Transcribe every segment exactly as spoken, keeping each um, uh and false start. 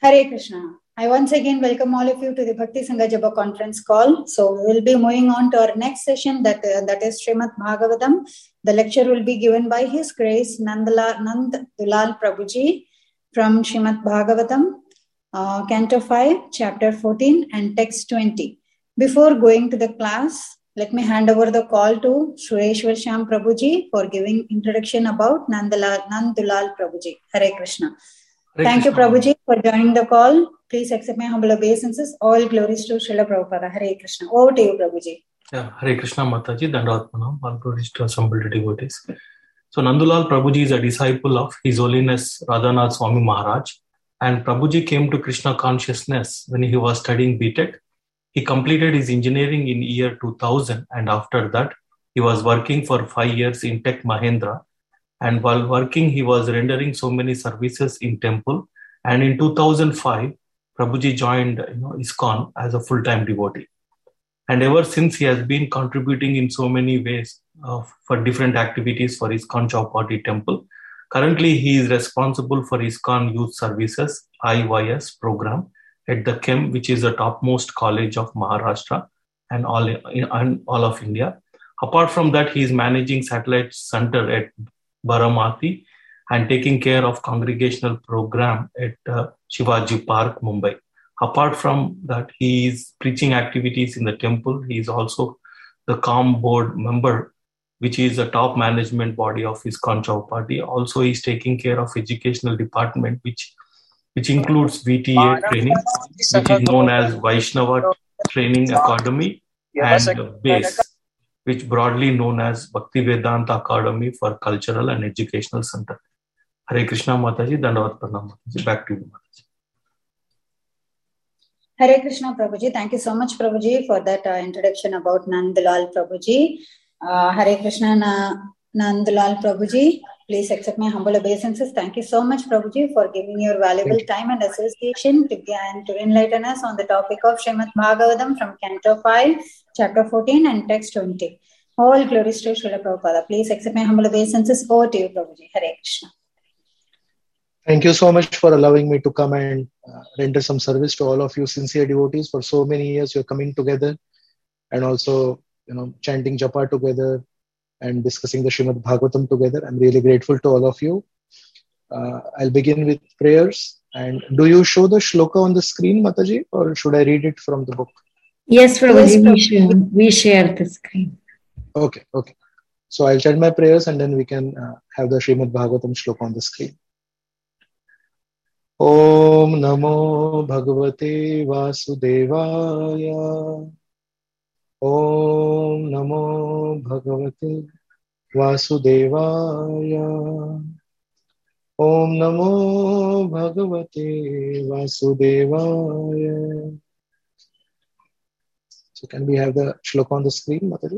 Hare Krishna. I once again welcome all of you to the Bhakti Sangha Japa conference call. So we will be moving on to our next session, that uh, that is Srimad Bhagavatam. The lecture will be given by His Grace Nandala, Nand Dulal Prabhuji from Srimad Bhagavatam, uh, Canto five, Chapter fourteen and Text twenty. Before going to the class, let me hand over the call to Sureshwar Shyam Prabhuji for giving introduction about Nandala, Nand Dulal Prabhuji. Hare Krishna. Hare Thank Krishna. you, Prabhuji, for joining the call. Please accept my humble obeisances. All glories to Srila Prabhupada. Hare Krishna. Over to you, Prabhuji. Yeah, Hare Krishna Mataji, Dandavat Pranam, all glories to assembled devotees. So Nandulal Prabhuji is a disciple of His Holiness Radhanath Swami Maharaj, and Prabhuji came to Krishna consciousness when he was studying B Tech. He completed his engineering in year two thousand, and after that he was working for five years in Tech Mahindra. And while working, he was rendering so many services in temple. And in two thousand five, Prabhuji joined you know, ISKCON as a full-time devotee. And ever since, he has been contributing in so many ways uh, for different activities for ISKCON Chowpatty Temple. Currently, he is responsible for ISKCON Youth Services I Y S program at the K E M, which is the topmost college of Maharashtra and all, in, and all of India. Apart from that, he is managing satellite center at Baramati and taking care of congregational program at uh, Shivaji Park, Mumbai. Apart from that, he is preaching activities in the temple. He is also the C O M board member, which is a top management body of ISKCON Chowpatty. Also, he is taking care of educational department, which which includes V T A training, which is known as Vaishnava Training Academy, and BASE, which broadly known as Bhaktivedanta Academy for Cultural and Educational Center. Hare Krishna Mataji, Dandavat Pranam Mataji. Back to you, Mataji. Hare Krishna Prabhuji. Thank you so much, Prabhuji, for that uh, introduction about Nandulal Prabhuji. Uh, Hare Krishna Na, Nandulal Prabhuji. Please accept my humble obeisances. Thank you so much, Prabhuji, for giving your valuable time and association to, and to enlighten us on the topic of Srimad Bhagavatam from Canto five, Chapter fourteen and Text twenty. All glories to Srila Prabhupada. Please accept my humble obeisances. Over to you, Prabhuji. Hare Krishna. Thank you so much for allowing me to come and uh, render some service to all of you sincere devotees. For so many years, you're coming together and also, you know, chanting japa together and discussing the Srimad Bhagavatam together. I'm really grateful to all of you. Uh, I'll begin with prayers. And do you show the shloka on the screen, Mataji, or should I read it from the book? Yes, Prabhuji, we, share, we share the screen. Okay, okay. So I'll chant my prayers and then we can uh, have the Srimad Bhagavatam shloka on the screen. Om Namo Bhagavate Vasudevaya. Om Namo Bhagavate Vasudevaya. Om Namo Bhagavate Vasudevaya. So can we have the shloka on the screen, Mataji?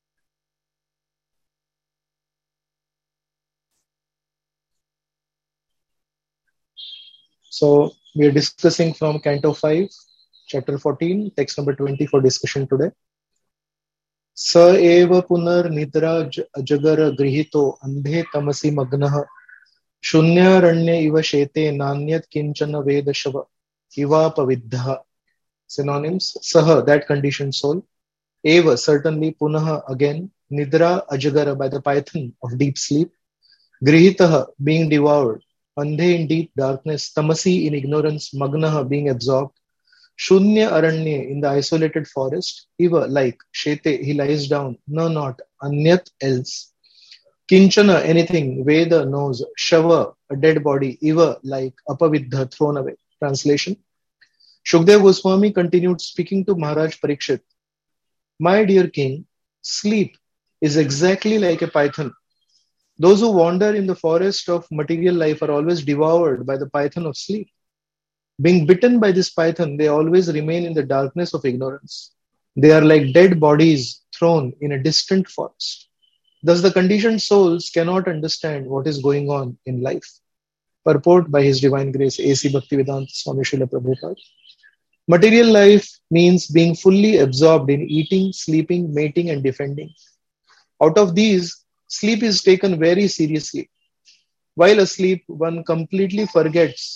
So we are discussing from Canto five, Chapter fourteen, text number twenty for discussion today. Sa eva punar nidra ajagara grihito andhe tamasi magnaha shunya ranye iva shete nanyat kinchana vedashava iva pavidha. Synonyms: Saha, that conditioned soul. Eva, certainly. Punaha, again. Nidra ajagara, by the python of deep sleep. Grihitaha, being devoured. Andhe, in deep darkness. Tamasi, in ignorance. Magnaha, being absorbed. Shunya aranye, in the isolated forest. Iva, like. Shete, he lies down. No, not. Anyat, else. Kinchana, anything. Veda, knows. Shava, a dead body. Iva, like. Apavidha, thrown away. Translation: Shukdev Goswami continued speaking to Maharaj Parikshit. My dear king, sleep is exactly like a python. Those who wander in the forest of material life are always devoured by the python of sleep. Being bitten by this python, they always remain in the darkness of ignorance. They are like dead bodies thrown in a distant forest. Thus, the conditioned souls cannot understand what is going on in life. Purport by His Divine Grace, A C Bhaktivedanta Swami Srila Prabhupada. Material life means being fully absorbed in eating, sleeping, mating, and defending. Out of these, sleep is taken very seriously. While asleep, one completely forgets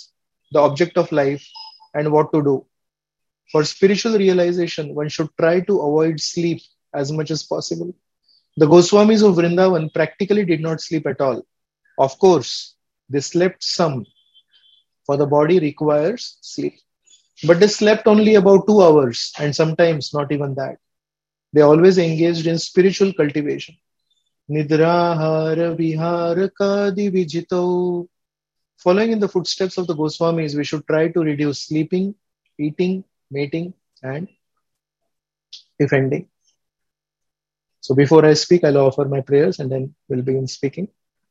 the object of life, and what to do. For spiritual realization, one should try to avoid sleep as much as possible. The Goswamis of Vrindavan practically did not sleep at all. Of course, they slept some, for the body requires sleep. But they slept only about two hours, and sometimes not even that. They always engaged in spiritual cultivation. Nidrahara vihara kadi vijito. Following in the footsteps of the Goswamis, we should try to reduce sleeping, eating, mating, and defending. So before I speak, I'll offer my prayers and then we'll begin speaking.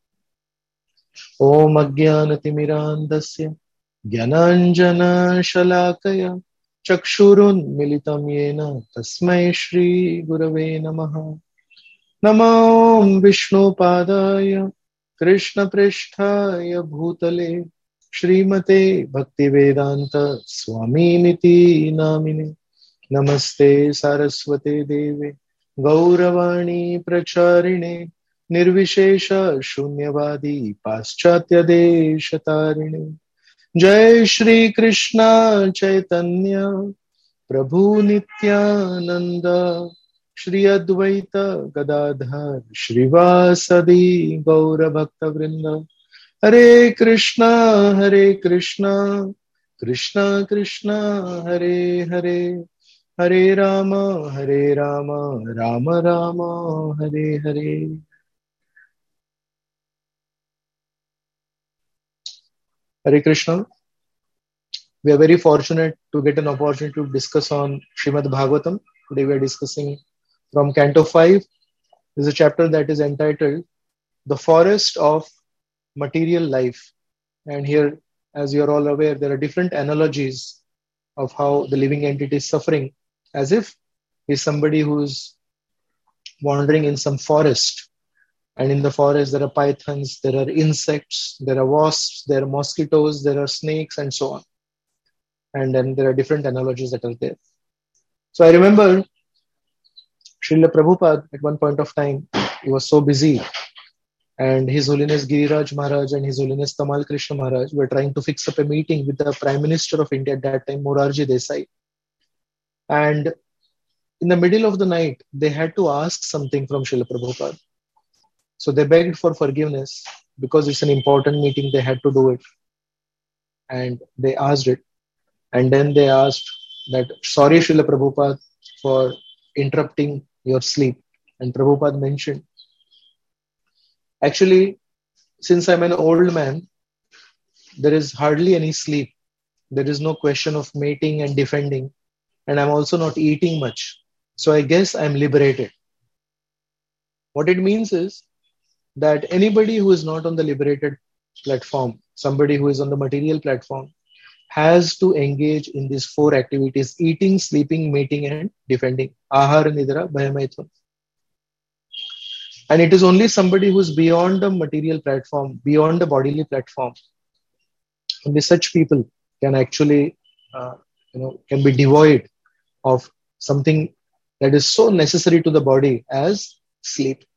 Om Ajnanatimirandasya Jnananjana Shalakaya Chakshurun Militam Yena Tasmai Shri Gurave Namaha. Namo Vishnu Padaya Krishna Pristhaya Bhutale Srimate Bhaktivedanta Swami Niti Namine. Namaste Saraswate Deve Gauravani Pracharine Nirvishesha Shunyavadi Paschatya Deshatarine. Jai Shri Krishna Chaitanya Prabhu Nityananda Shri Advaita Gadadhar Shrivasadi Gaura Bhakta Vrinda. Hare Krishna Hare Krishna Krishna Krishna Hare Hare Hare Rama Hare Rama Rama Rama Hare Hare. Hare Krishna. We are very fortunate to get an opportunity to discuss on Srimad Bhagavatam. Today we are discussing from Canto five. This is a chapter that is entitled The Forest of Material Life. And here, as you are all aware, there are different analogies of how the living entity is suffering, as if he is somebody who is wandering in some forest. And in the forest, there are pythons, there are insects, there are wasps, there are mosquitoes, there are snakes, and so on. And then there are different analogies that are there. So I remember Srila Prabhupada at one point of time, he was so busy, and His Holiness Giriraj Maharaj and His Holiness Tamal Krishna Maharaj were trying to fix up a meeting with the Prime Minister of India at that time, Morarji Desai. And in the middle of the night, they had to ask something from Srila Prabhupada. So they begged for forgiveness because it's an important meeting, they had to do it. And they asked it. And then they asked that, sorry Srila Prabhupada for interrupting your sleep. And Prabhupada mentioned, actually, since I'm an old man, there is hardly any sleep. There is no question of mating and defending. And I'm also not eating much. So I guess I'm liberated. What it means is that anybody who is not on the liberated platform, somebody who is on the material platform, has to engage in these four activities: eating, sleeping, mating, and defending. Ahara, nidra, bhayamaithun. And it is only somebody who is beyond the material platform, beyond the bodily platform. Only such people can actually, uh, you know, can be devoid of something that is so necessary to the body as sleep.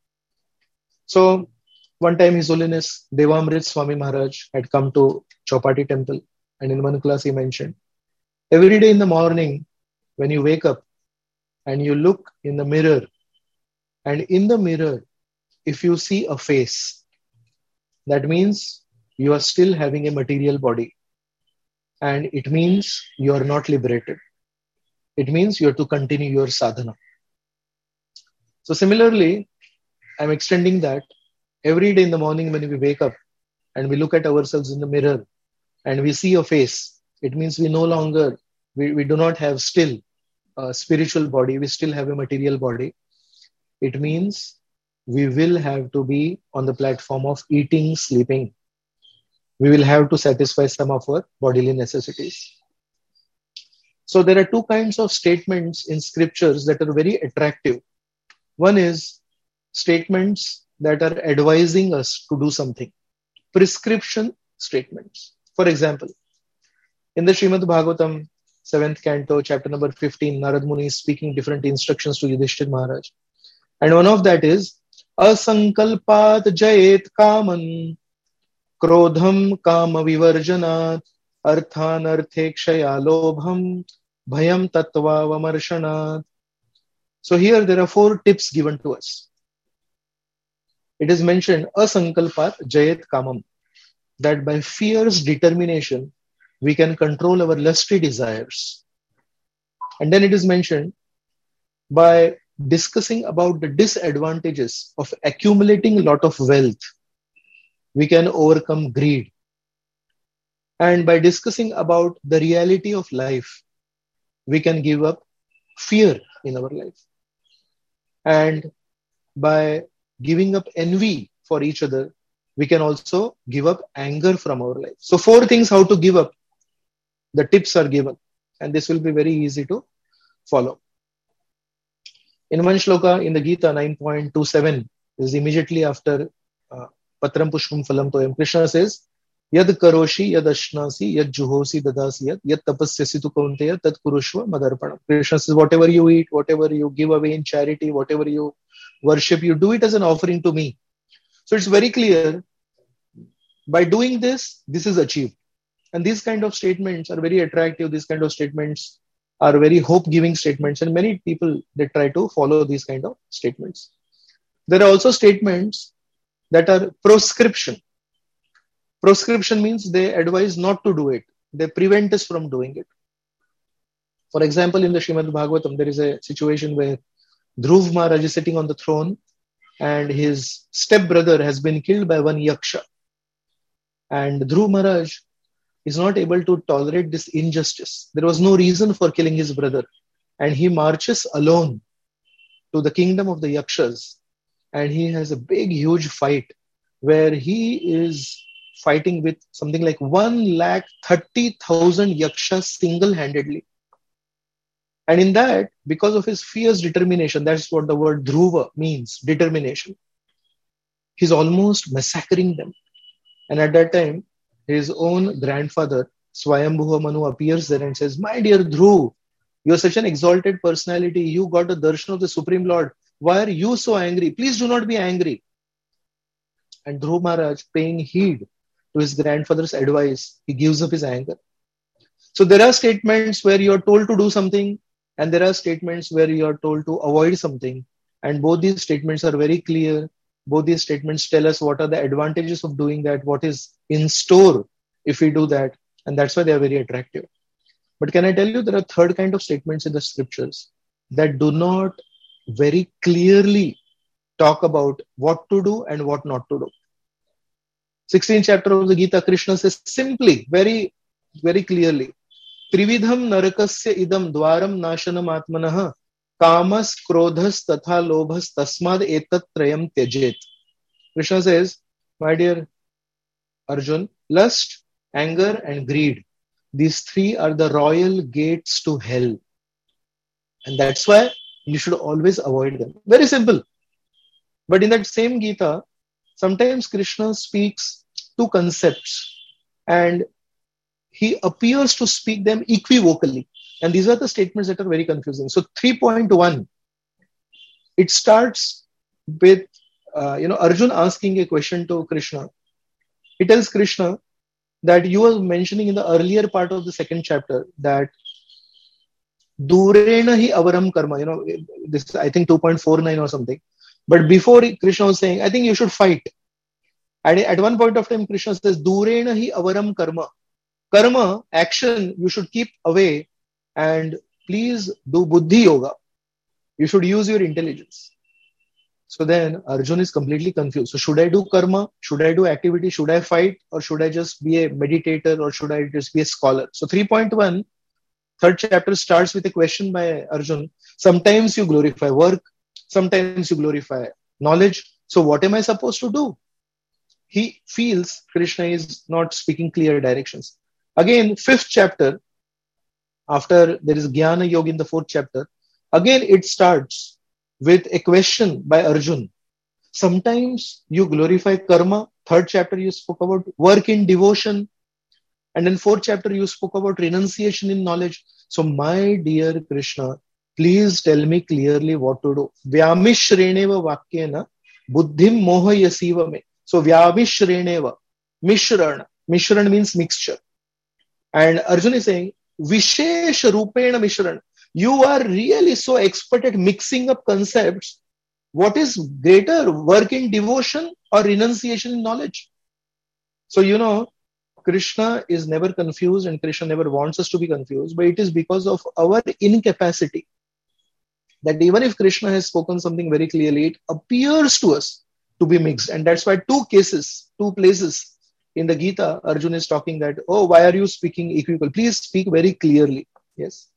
So one time His Holiness Devamrit Swami Maharaj had come to Chowpatty temple, and in one class he mentioned, every day in the morning when you wake up and you look in the mirror, and in the mirror, if you see a face, that means you are still having a material body, and it means you are not liberated. It means you have to continue your sadhana. So similarly, I'm extending that every day in the morning when we wake up and we look at ourselves in the mirror and we see a face, it means we no longer, we, we do not have still a spiritual body, we still have a material body. It means we will have to be on the platform of eating, sleeping. We will have to satisfy some of our bodily necessities. So there are two kinds of statements in scriptures that are very attractive. One is statements that are advising us to do something. Prescription statements. For example, in the Srimad Bhagavatam, seventh canto, chapter number fifteen, Narad Muni is speaking different instructions to Yudhishthira Maharaj. And one of that is, Asankalpat jayet kaman, krodham kama vivarjanat, Arthanarthe kshaya lobham bhayam tattva vamarshanaat. So here there are four tips given to us. It is mentioned, asankalpat jayet kamam, that by fierce determination, we can control our lusty desires. And then it is mentioned, by discussing about the disadvantages of accumulating a lot of wealth, we can overcome greed. And by discussing about the reality of life, we can give up fear in our life. And by giving up envy for each other, we can also give up anger from our life. So four things how to give up. The tips are given. And this will be very easy to follow. In one shloka in the Gita nine point two seven, is immediately after uh, Patram Pushpam Phalam Toyam, Krishna says, Yad karoshi yad ashnasi yad juhosi dadasi yad yad tapasyasi tu kaunteya tad kurushva madarpanam. Krishna says, whatever you eat, whatever you give away in charity, whatever you worship, you do it as an offering to me. So it's very clear, by doing this, this is achieved. And these kind of statements are very attractive. These kind of statements are very hope-giving statements. And many people, they try to follow these kind of statements. There are also statements that are proscription. Proscription means they advise not to do it. They prevent us from doing it. For example, in the Srimad Bhagavatam, there is a situation where Dhruv Maharaj is sitting on the throne and his stepbrother has been killed by one yaksha. And Dhruv Maharaj is not able to tolerate this injustice. There was no reason for killing his brother. And he marches alone to the kingdom of the yakshas. And he has a big, huge fight where he is fighting with something like one lakh thirty thousand yakshas single-handedly. And in that, because of his fierce determination, that's what the word Dhruva means, determination. He's almost massacring them. And at that time, his own grandfather, Swayambhuva Manu, appears there and says, my dear Dhruv, you're such an exalted personality. You got the darshan of the Supreme Lord. Why are you so angry? Please do not be angry. And Dhruv Maharaj, paying heed to his grandfather's advice, he gives up his anger. So there are statements where you're told to do something, and there are statements where you're told to avoid something. And both these statements are very clear. Both these statements tell us what are the advantages of doing that, what is in store if we do that. And that's why they are very attractive. But can I tell you, there are third kind of statements in the scriptures that do not very clearly talk about what to do and what not to do. sixteenth chapter of the Gita, Krishna says simply, very, very clearly, Trividham narakasya idam dwaram nashanam atmanaha kamas krodhas tatha lobhas tasmad etat trayam tyajet. Krishna says, my dear Arjun, lust, anger and greed, these three are the royal gates to hell. And that's why you should always avoid them. Very simple. But in that same Gita, sometimes Krishna speaks two concepts and he appears to speak them equivocally. And these are the statements that are very confusing. So three point one, it starts with, uh, you know, Arjun asking a question to Krishna. He tells Krishna that you were mentioning in the earlier part of the second chapter that Durena hi avaram karma, you know, this is I think two point four nine or something. But before Krishna was saying, I think you should fight. And at one point of time, Krishna says, Durena hi avaram karma. Karma, action, you should keep away and please do buddhi yoga. You should use your intelligence. So then Arjun is completely confused. So should I do karma? Should I do activity? Should I fight? Or should I just be a meditator? Or should I just be a scholar? So three point one, third chapter starts with a question by Arjun. Sometimes you glorify work. Sometimes you glorify knowledge. So what am I supposed to do? He feels Krishna is not speaking clear directions. Again, fifth chapter, after there is Jnana Yoga in the fourth chapter, again it starts with a question by Arjun. Sometimes you glorify karma. Third chapter you spoke about work in devotion. And then fourth chapter you spoke about renunciation in knowledge. So my dear Krishna, please tell me clearly what to do. Vyamishreneva vakyena buddhim mohayasiva me. So vyamishreneva, mishrana. Mishrana means mixture. And Arjuna is saying, Vishesha Rupena Mishran. You are really so expert at mixing up concepts. What is greater, work in devotion or renunciation in knowledge? So, you know, Krishna is never confused and Krishna never wants us to be confused, but it is because of our incapacity that even if Krishna has spoken something very clearly, it appears to us to be mixed. And that's why two cases, two places in the Gita, Arjuna is talking that, oh, why are you speaking equivocal? Please speak very clearly. Yes.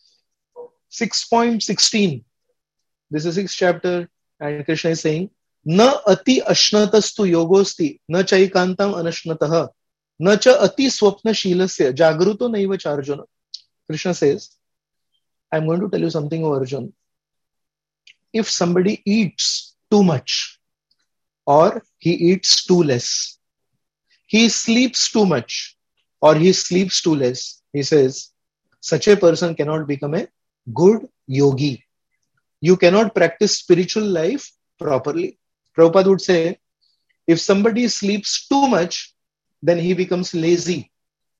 six point one six. This is sixth chapter, and Krishna is saying, Na ati ashnatastu yogosti, na chaikantam anashnataha, na cha ati swapna shilasya, jagruto naiva charjuna. Krishna says, I'm going to tell you something, O Arjuna. If somebody eats too much, or he eats too less, he sleeps too much, or he sleeps too less, he says, such a person cannot become a good yogi. You cannot practice spiritual life properly. Prabhupada would say, if somebody sleeps too much, then he becomes lazy.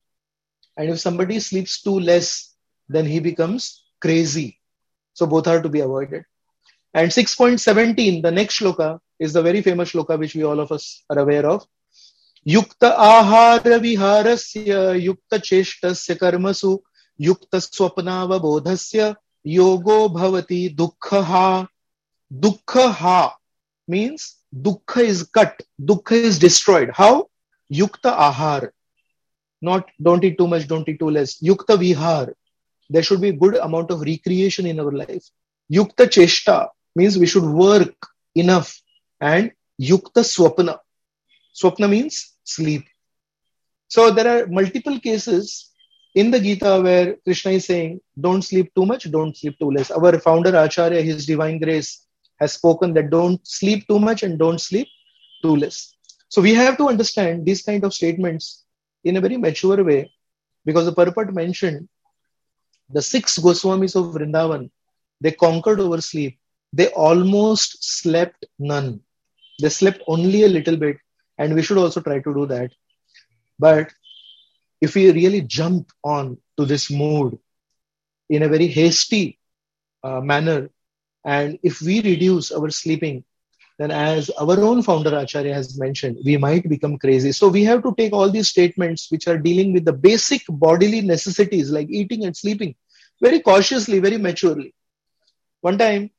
And if somebody sleeps too less, then he becomes crazy. So both are to be avoided. And six point one seven, the next shloka, is the very famous shloka which we all of us are aware of. Yukta ahara viharasya, yukta cheshtasya karmasu, yukta swapnava bodhasya, yogo bhavati dukkha. Dukkha means dukkha is cut, dukkha is destroyed. How? Yukta ahar. Not don't eat too much, don't eat too less. Yukta vihar. There should be a good amount of recreation in our life. Yukta cheshta means we should work enough. And yukta swapna. Swapna means sleep. So there are multiple cases in the Gita where Krishna is saying, don't sleep too much, don't sleep too less. Our founder Acharya, His Divine Grace, has spoken that don't sleep too much and don't sleep too less. So we have to understand these kind of statements in a very mature way, because the purport mentioned the six Goswamis of Vrindavan, they conquered over sleep. They almost slept none. They slept only a little bit, and we should also try to do that. But if we really jump on to this mood in a very hasty uh, manner, and if we reduce our sleeping, then as our own founder Acharya has mentioned, we might become crazy. So we have to take all these statements which are dealing with the basic bodily necessities like eating and sleeping very cautiously, very maturely. One time,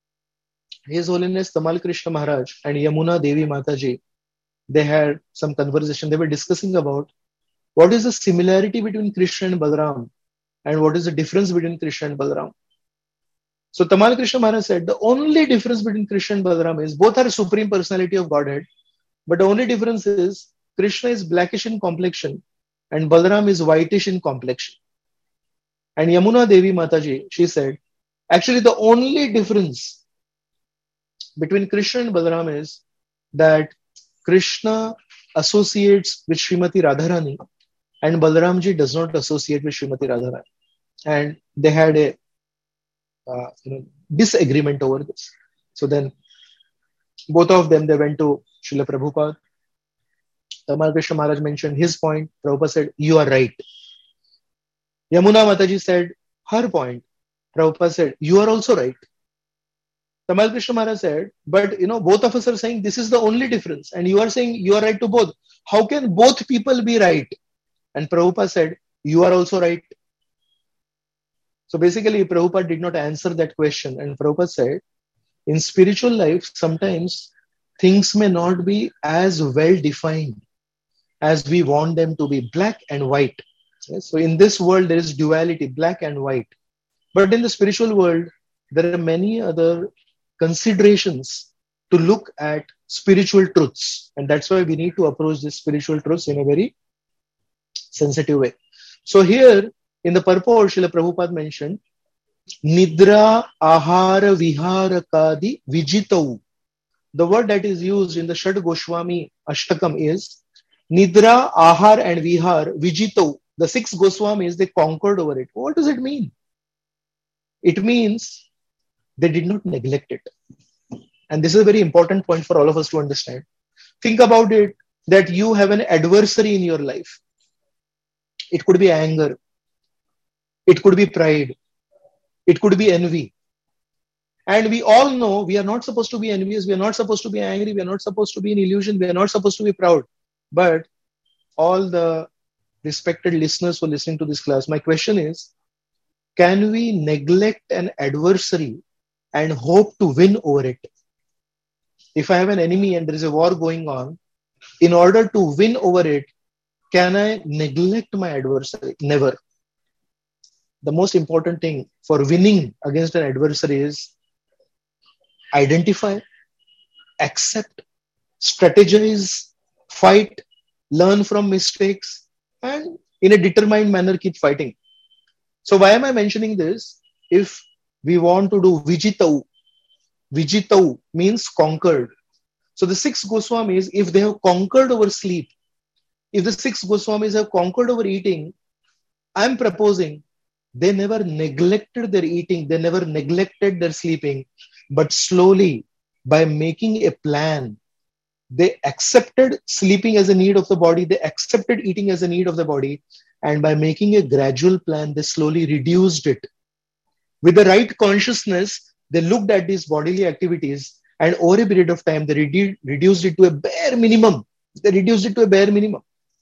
His Holiness Tamal Krishna Maharaj and Yamuna Devi Mataji, they had some conversation. They were discussing about what is the similarity between Krishna and Balaram and what is the difference between Krishna and Balaram. So Tamal Krishna Maharaj said, the only difference between Krishna and Balaram is both are Supreme Personality of Godhead, but the only difference is Krishna is blackish in complexion and Balaram is whitish in complexion. And Yamuna Devi Mataji, she said, actually the only difference between Krishna and Balaram is that Krishna associates with Srimati Radharani and Balaramji does not associate with Srimati Radharani. And they had a uh, you know, disagreement over this. So then both of them, they went to Srila Prabhupada. Tamal Krishna Maharaj mentioned his point. Prabhupada said, you are right. Yamuna Mataji said her point. Prabhupada said, you are also right. Tamal Krishna Maharaj said, but you know, both of us are saying this is the only difference. And you are saying you are right to both. How can both people be right? And Prabhupada said, you are also right. So basically, Prabhupada did not answer that question. And Prabhupada said, in spiritual life, sometimes things may not be as well defined as we want them to be, black and white. Yes? So in this world, there is duality, black and white. But in the spiritual world, there are many other considerations to look at spiritual truths. And that's why we need to approach these spiritual truths in a very sensitive way. So here, in the purport, Srila Prabhupada mentioned, Nidra Ahara Viharakadi Vijitau. The word that is used in the Shad Goswami Ashtakam is Nidra, Ahar and Vihar Vijitau. The six Goswamis, they conquered over it. What does it mean? It means they did not neglect it. And this is a very important point for all of us to understand. Think about it, that you have an adversary in your life. It could be anger. It could be pride. It could be envy. And we all know we are not supposed to be envious. We are not supposed to be angry. We are not supposed to be in illusion. We are not supposed to be proud. But all the respected listeners who are listening to this class, my question is, can we neglect an adversary and hope to win over it? If I have an enemy and there is a war going on, in order to win over it, can I neglect my adversary? Never. The most important thing for winning against an adversary is identify, accept, strategize, fight, learn from mistakes, and in a determined manner keep fighting. So why am I mentioning this? If we want to do Vijitau, Vijitau means conquered. So the six Goswamis, if they have conquered over sleep, if the six Goswamis have conquered over eating, I am proposing they never neglected their eating, they never neglected their sleeping, but slowly, by making a plan, they accepted sleeping as a need of the body, they accepted eating as a need of the body, and by making a gradual plan, they slowly reduced it. With the right consciousness, they looked at these bodily activities, and over a period of time, they redu- reduced it to a bare minimum. They reduced it to a bare minimum.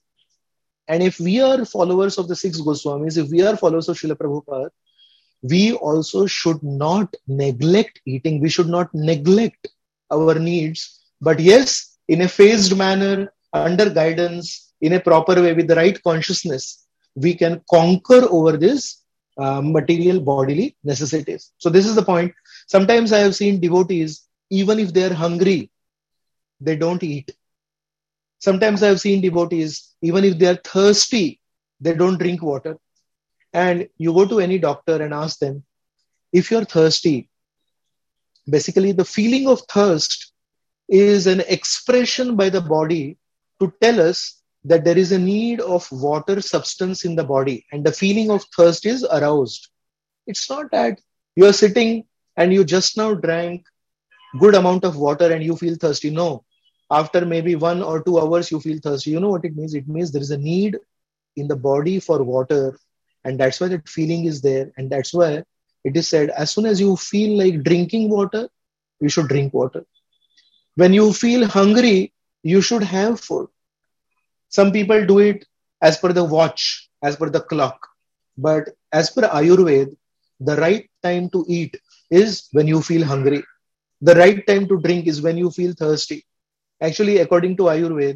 And if we are followers of the six Goswamis, if we are followers of Srila Prabhupada, we also should not neglect eating. We should not neglect our needs. But yes, in a phased manner, under guidance, in a proper way, with the right consciousness, we can conquer over this uh, material bodily necessities. So this is the point. Sometimes I have seen devotees, even if they are hungry, they don't eat. Sometimes I have seen devotees, even if they are thirsty, they don't drink water. And you go to any doctor and ask them, if you're thirsty, basically the feeling of thirst is an expression by the body to tell us that there is a need of water substance in the body. And the feeling of thirst is aroused. It's not that you're sitting and you just now drank good amount of water and you feel thirsty. No. After maybe one or two hours, you feel thirsty. You know what it means? It means there is a need in the body for water. And that's why that feeling is there. And that's why it is said, as soon as you feel like drinking water, you should drink water. When you feel hungry, you should have food. Some people do it as per the watch, as per the clock. But as per Ayurveda, the right time to eat is when you feel hungry. The right time to drink is when you feel thirsty. Actually, according to Ayurveda,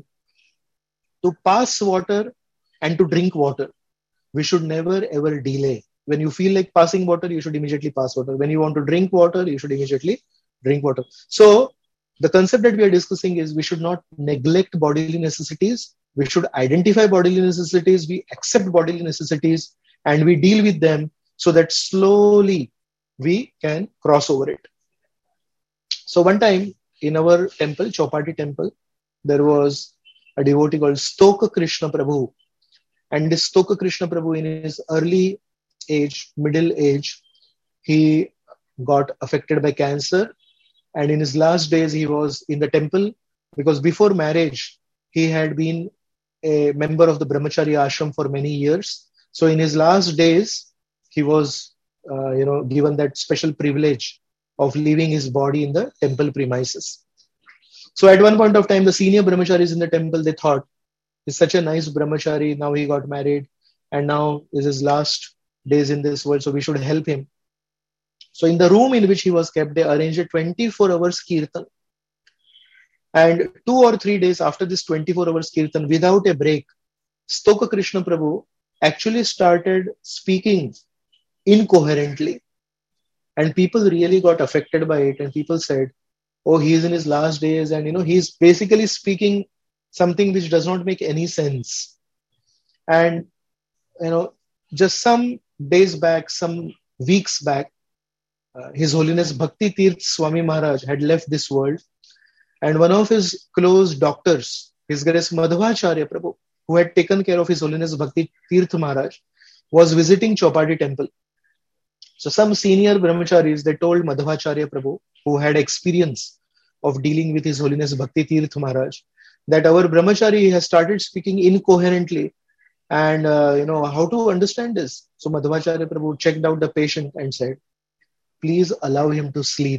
to pass water and to drink water, we should never ever delay. When you feel like passing water, you should immediately pass water. When you want to drink water, you should immediately drink water. So the concept that we are discussing is we should not neglect bodily necessities. We should identify bodily necessities. We accept bodily necessities and we deal with them so that slowly we can cross over it. So one time in our temple, Chopati temple, there was a devotee called Stoka Krishna Prabhu. And this Stoka Krishna Prabhu, in his early age, middle age, he got affected by cancer. And in his last days, he was in the temple because before marriage, he had been a member of the Brahmachari ashram for many years. So in his last days, he was, uh, you know, given that special privilege of leaving his body in the temple premises. So at one point of time, the senior brahmacharis in the temple, they thought, he's such a nice brahmachari, now he got married, and now is his last days in this world, so we should help him. So in the room in which he was kept, they arranged a twenty-four hours kirtan. And two or three days after this twenty-four hours kirtan, without a break, Stoka Krishna Prabhu actually started speaking incoherently. And people really got affected by it. And people said, oh, he's in his last days. And, you know, he's basically speaking something which does not make any sense. And, you know, just some days back, some weeks back, uh, His Holiness Bhakti Tirth Swami Maharaj had left this world. And one of his close doctors, His Grace Madhvacharya Prabhu, who had taken care of His Holiness Bhakti Tirth Maharaj, was visiting Chopati temple. So some senior brahmacharis, they told Madhvacharya Prabhu, who had experience of dealing with His Holiness Bhakti Tirth Maharaj, that our brahmachari has started speaking incoherently. And, uh, you know, how to understand this? So Madhvacharya Prabhu checked out the patient and said, please allow him to sleep.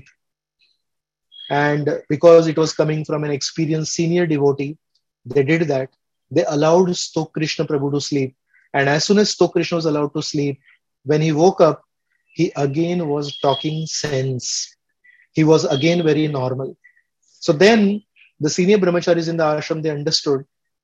And because it was coming from an experienced senior devotee, they did that. They allowed Stok Krishna Prabhu to sleep. And as soon as Stok Krishna was allowed to sleep, when he woke up, he again was talking sense. He was again very normal. So then the senior brahmacharis in the ashram, they understood,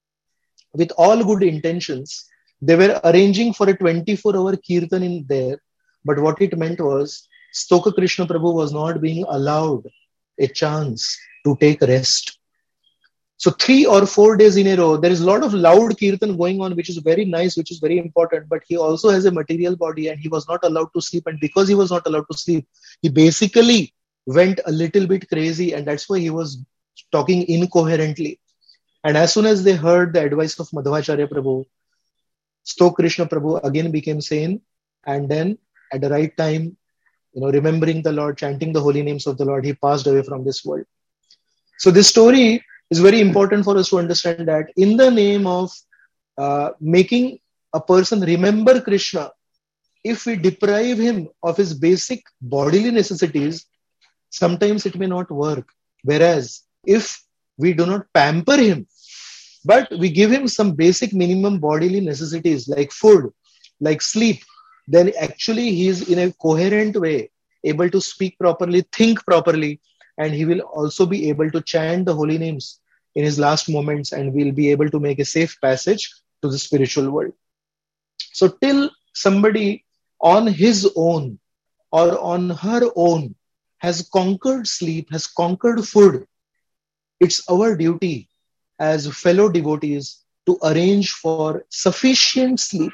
with all good intentions, they were arranging for a twenty-four hour kirtan in there. But what it meant was, Stoka Krishna Prabhu was not being allowed a chance to take rest. So three or four days in a row, there is a lot of loud kirtan going on, which is very nice, which is very important. But he also has a material body and he was not allowed to sleep. And because he was not allowed to sleep, he basically went a little bit crazy. And that's why he was talking incoherently. And as soon as they heard the advice of Madhvacharya Prabhu, Stok Krishna Prabhu again became sane. And then at the right time, you know, remembering the Lord, chanting the holy names of the Lord, he passed away from this world. So this story is very important for us to understand that in the name of uh, making a person remember Krishna, if we deprive him of his basic bodily necessities, sometimes it may not work. Whereas if we do not pamper him, but we give him some basic minimum bodily necessities like food, like sleep, then actually he is in a coherent way able to speak properly, think properly, and he will also be able to chant the holy names in his last moments and will be able to make a safe passage to the spiritual world. So till somebody on his own or on her own has conquered sleep, has conquered food, it's our duty as fellow devotees to arrange for sufficient sleep,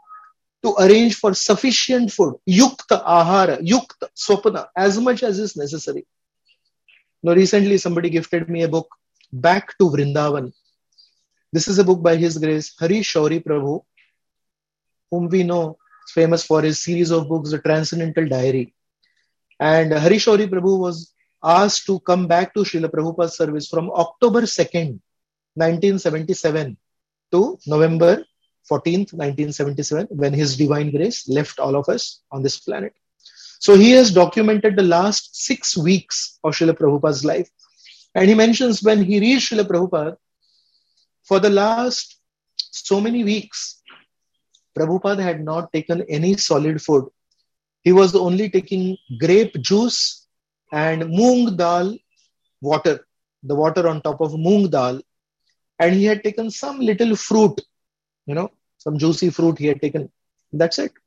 to arrange for sufficient food, yukta ahara, yukta swapna, as much as is necessary. Now, recently somebody gifted me a book, Back to Vrindavan. This is a book by His Grace Hari Shauri Prabhu, whom we know is famous for his series of books, The Transcendental Diary. And Hari Shauri Prabhu was asked to come back to Srila Prabhupada's service from October second, nineteen seventy-seven to November fourteenth, nineteen seventy-seven, when His Divine Grace left all of us on this planet. So he has documented the last six weeks of Srila Prabhupada's life. And he mentions when he reached Srila Prabhupada, for the last so many weeks, Prabhupada had not taken any solid food. He was only taking grape juice and moong dal water, the water on top of moong dal. And he had taken some little fruit, you know, some juicy fruit he had taken. That's it.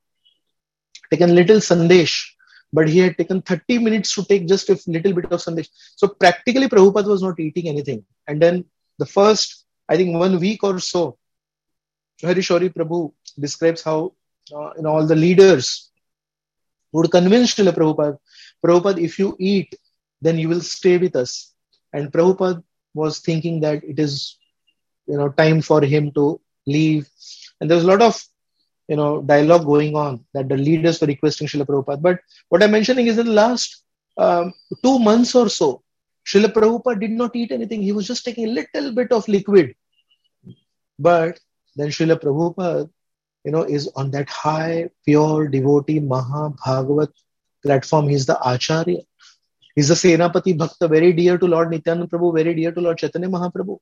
Taken little sandesh. But he had taken thirty minutes to take just a little bit of sandesh. So practically Prabhupada was not eating anything. And then the first, I think one week or so, Hari Shauri Prabhu describes how uh, you know, all the leaders would convince Srila Prabhupada, Prabhupada, if you eat, then you will stay with us. And Prabhupada was thinking that it is, you know, time for him to leave. And there was a lot of, you know, dialogue going on that the leaders were requesting Srila Prabhupada. But what I'm mentioning is in the last um, two months or so, Srila Prabhupada did not eat anything. He was just taking a little bit of liquid. But then Srila Prabhupada, you know, is on that high, pure devotee, Maha Bhagavat platform. He's the Acharya. He's the Senapati Bhakta, very dear to Lord Nityananda Prabhu, very dear to Lord Chaitanya Mahaprabhu.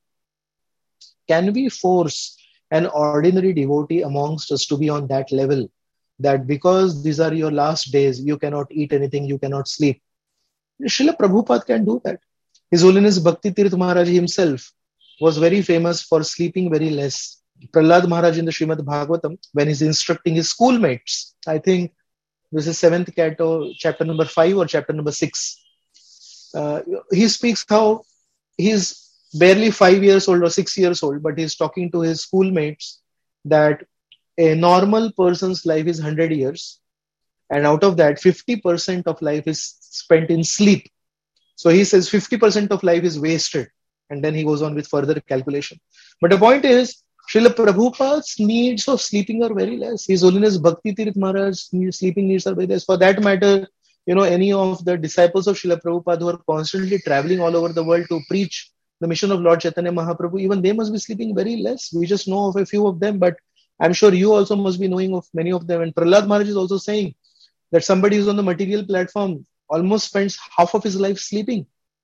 Can we force an ordinary devotee amongst us to be on that level, that because these are your last days, you cannot eat anything, you cannot sleep? Srila Prabhupada can do that. His Holiness Bhakti Tirth Maharaj himself was very famous for sleeping very less. Prahlad Maharaj in the Srimad Bhagavatam, when he's instructing his schoolmates, I think this is seventh canto, chapter number five or chapter number six, uh, he speaks how he's barely five years old or six years old, but he's talking to his schoolmates that a normal person's life is one hundred years. And out of that, fifty percent of life is spent in sleep. So he says fifty percent of life is wasted. And then he goes on with further calculation. But the point is, Srila Prabhupada's needs of sleeping are very less. His Holiness Bhakti Tirth Maharaj's sleeping needs are very less. For that matter, you know, any of the disciples of Srila Prabhupada who are constantly traveling all over the world to preach the mission of Lord Chaitanya Mahaprabhu, even they must be sleeping very less. We just know of a few of them, but I'm sure you also must be knowing of many of them. And Prahlad Maharaj is also saying that somebody who's on the material platform almost spends half of his life sleeping.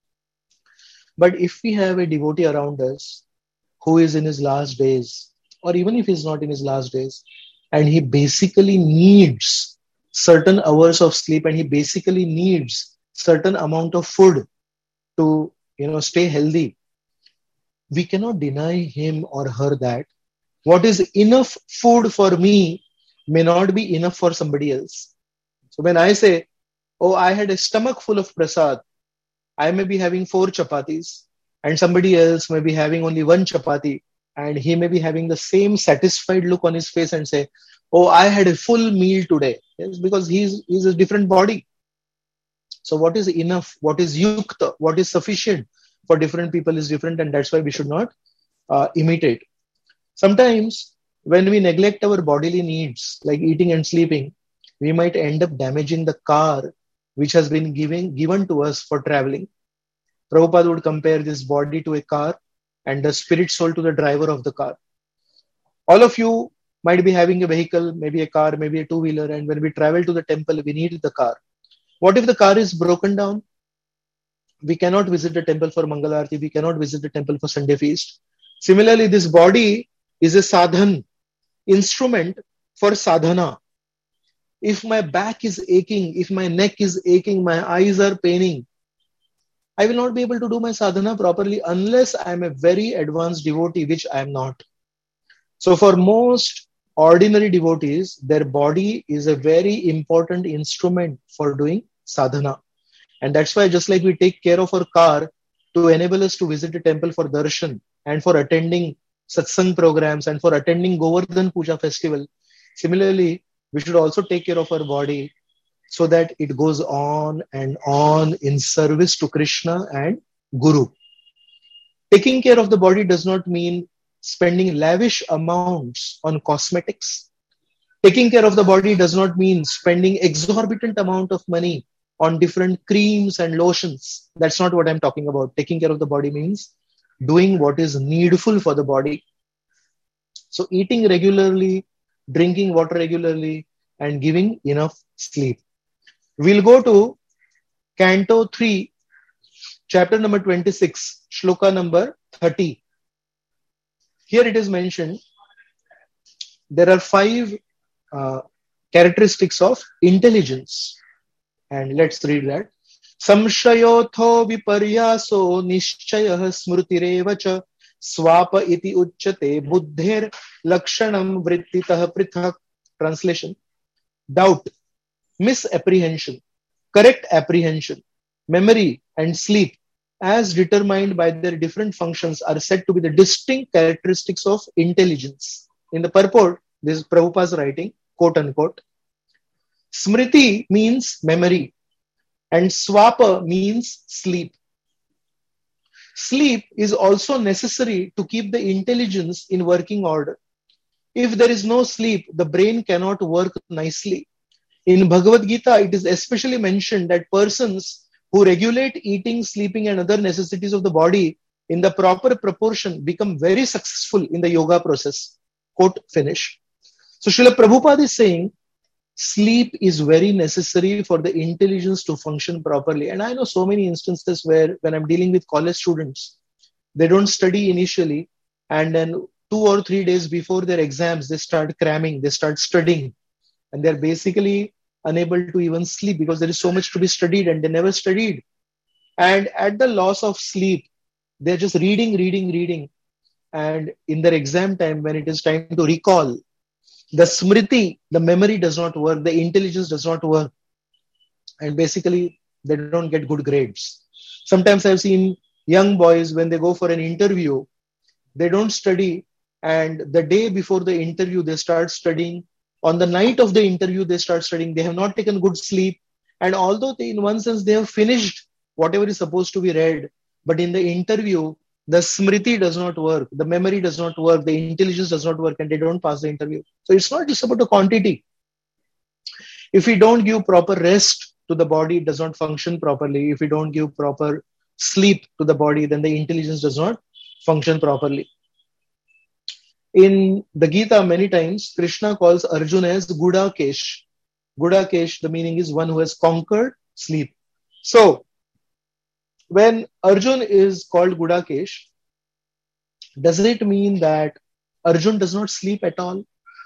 But if we have a devotee around us who is in his last days, or even if he's not in his last days, and he basically needs certain hours of sleep, and he basically needs certain amount of food to, you know, stay healthy, we cannot deny him or her that. What is enough food for me may not be enough for somebody else. So when I say, oh, I had a stomach full of prasad, I may be having four chapatis, and somebody else may be having only one chapati, and he may be having the same satisfied look on his face and say, oh, I had a full meal today. Yes, because he's, he's a different body. So what is enough, what is yukta, what is sufficient for different people is different, and that's why we should not uh, imitate. Sometimes when we neglect our bodily needs, like eating and sleeping, we might end up damaging the car which has been given, given to us for traveling. Prabhupada would compare this body to a car and the spirit soul to the driver of the car. All of you might be having a vehicle, maybe a car, maybe a two-wheeler, and when we travel to the temple, we need the car. What if the car is broken down? We cannot visit the temple for Mangalarti, we cannot visit the temple for Sunday feast. Similarly, this body is a sadhan, instrument for sadhana. If my back is aching, if my neck is aching, my eyes are paining, I will not be able to do my sadhana properly unless I am a very advanced devotee, which I am not. So for most ordinary devotees, their body is a very important instrument for doing sadhana. And that's why just like we take care of our car to enable us to visit the temple for darshan and for attending satsang programs and for attending Govardhan Puja festival, similarly, we should also take care of our body so that it goes on and on in service to Krishna and Guru. Taking care of the body does not mean spending lavish amounts on cosmetics. Taking care of the body does not mean spending exorbitant amount of money on different creams and lotions. That's not what I'm talking about. Taking care of the body means doing what is needful for the body. So eating regularly, drinking water regularly, and giving enough sleep. We'll go to Canto three, chapter number twenty-six, shloka number thirty. Here it is mentioned, there are five uh, characteristics of intelligence. And let's read that. Samshayotho viparyaso nishchayah smrutirevacha swapa iti uchyate buddher lakshanam vrittitah prithak. Translation: doubt, misapprehension, correct apprehension, memory and sleep as determined by their different functions are said to be the distinct characteristics of intelligence. In the purport, this is Prabhupada's writing, quote unquote. Smriti means memory and swapa means sleep. Sleep is also necessary to keep the intelligence in working order. If there is no sleep, the brain cannot work nicely. In Bhagavad Gita, it is especially mentioned that persons who regulate eating, sleeping, and other necessities of the body in the proper proportion become very successful in the yoga process. Quote finish. So Srila Prabhupada is saying, sleep is very necessary for the intelligence to function properly. And I know so many instances where when I'm dealing with college students, they don't study initially, and then two or three days before their exams, they start cramming, they start studying, and they're basically unable to even sleep because there is so much to be studied and they never studied. And at the loss of sleep, they're just reading, reading, reading. And in their exam time, when it is time to recall, the smriti, the memory does not work, the intelligence does not work. And basically, they don't get good grades. Sometimes I've seen young boys, when they go for an interview, they don't study. And the day before the interview, they start studying. On the night of the interview, they start studying. They have not taken good sleep. And although they, in one sense, they have finished whatever is supposed to be read, but in the interview, the smriti does not work. The memory does not work. The intelligence does not work, and they don't pass the interview. So it's not just about the quantity. If we don't give proper rest to the body, it does not function properly. If we don't give proper sleep to the body, then the intelligence does not function properly. In the Gita, many times, Krishna calls Arjuna as Gudakesh. Gudakesh, the meaning is one who has conquered sleep. So, when Arjun is called Gudakesh, does it mean that Arjun does not sleep at all?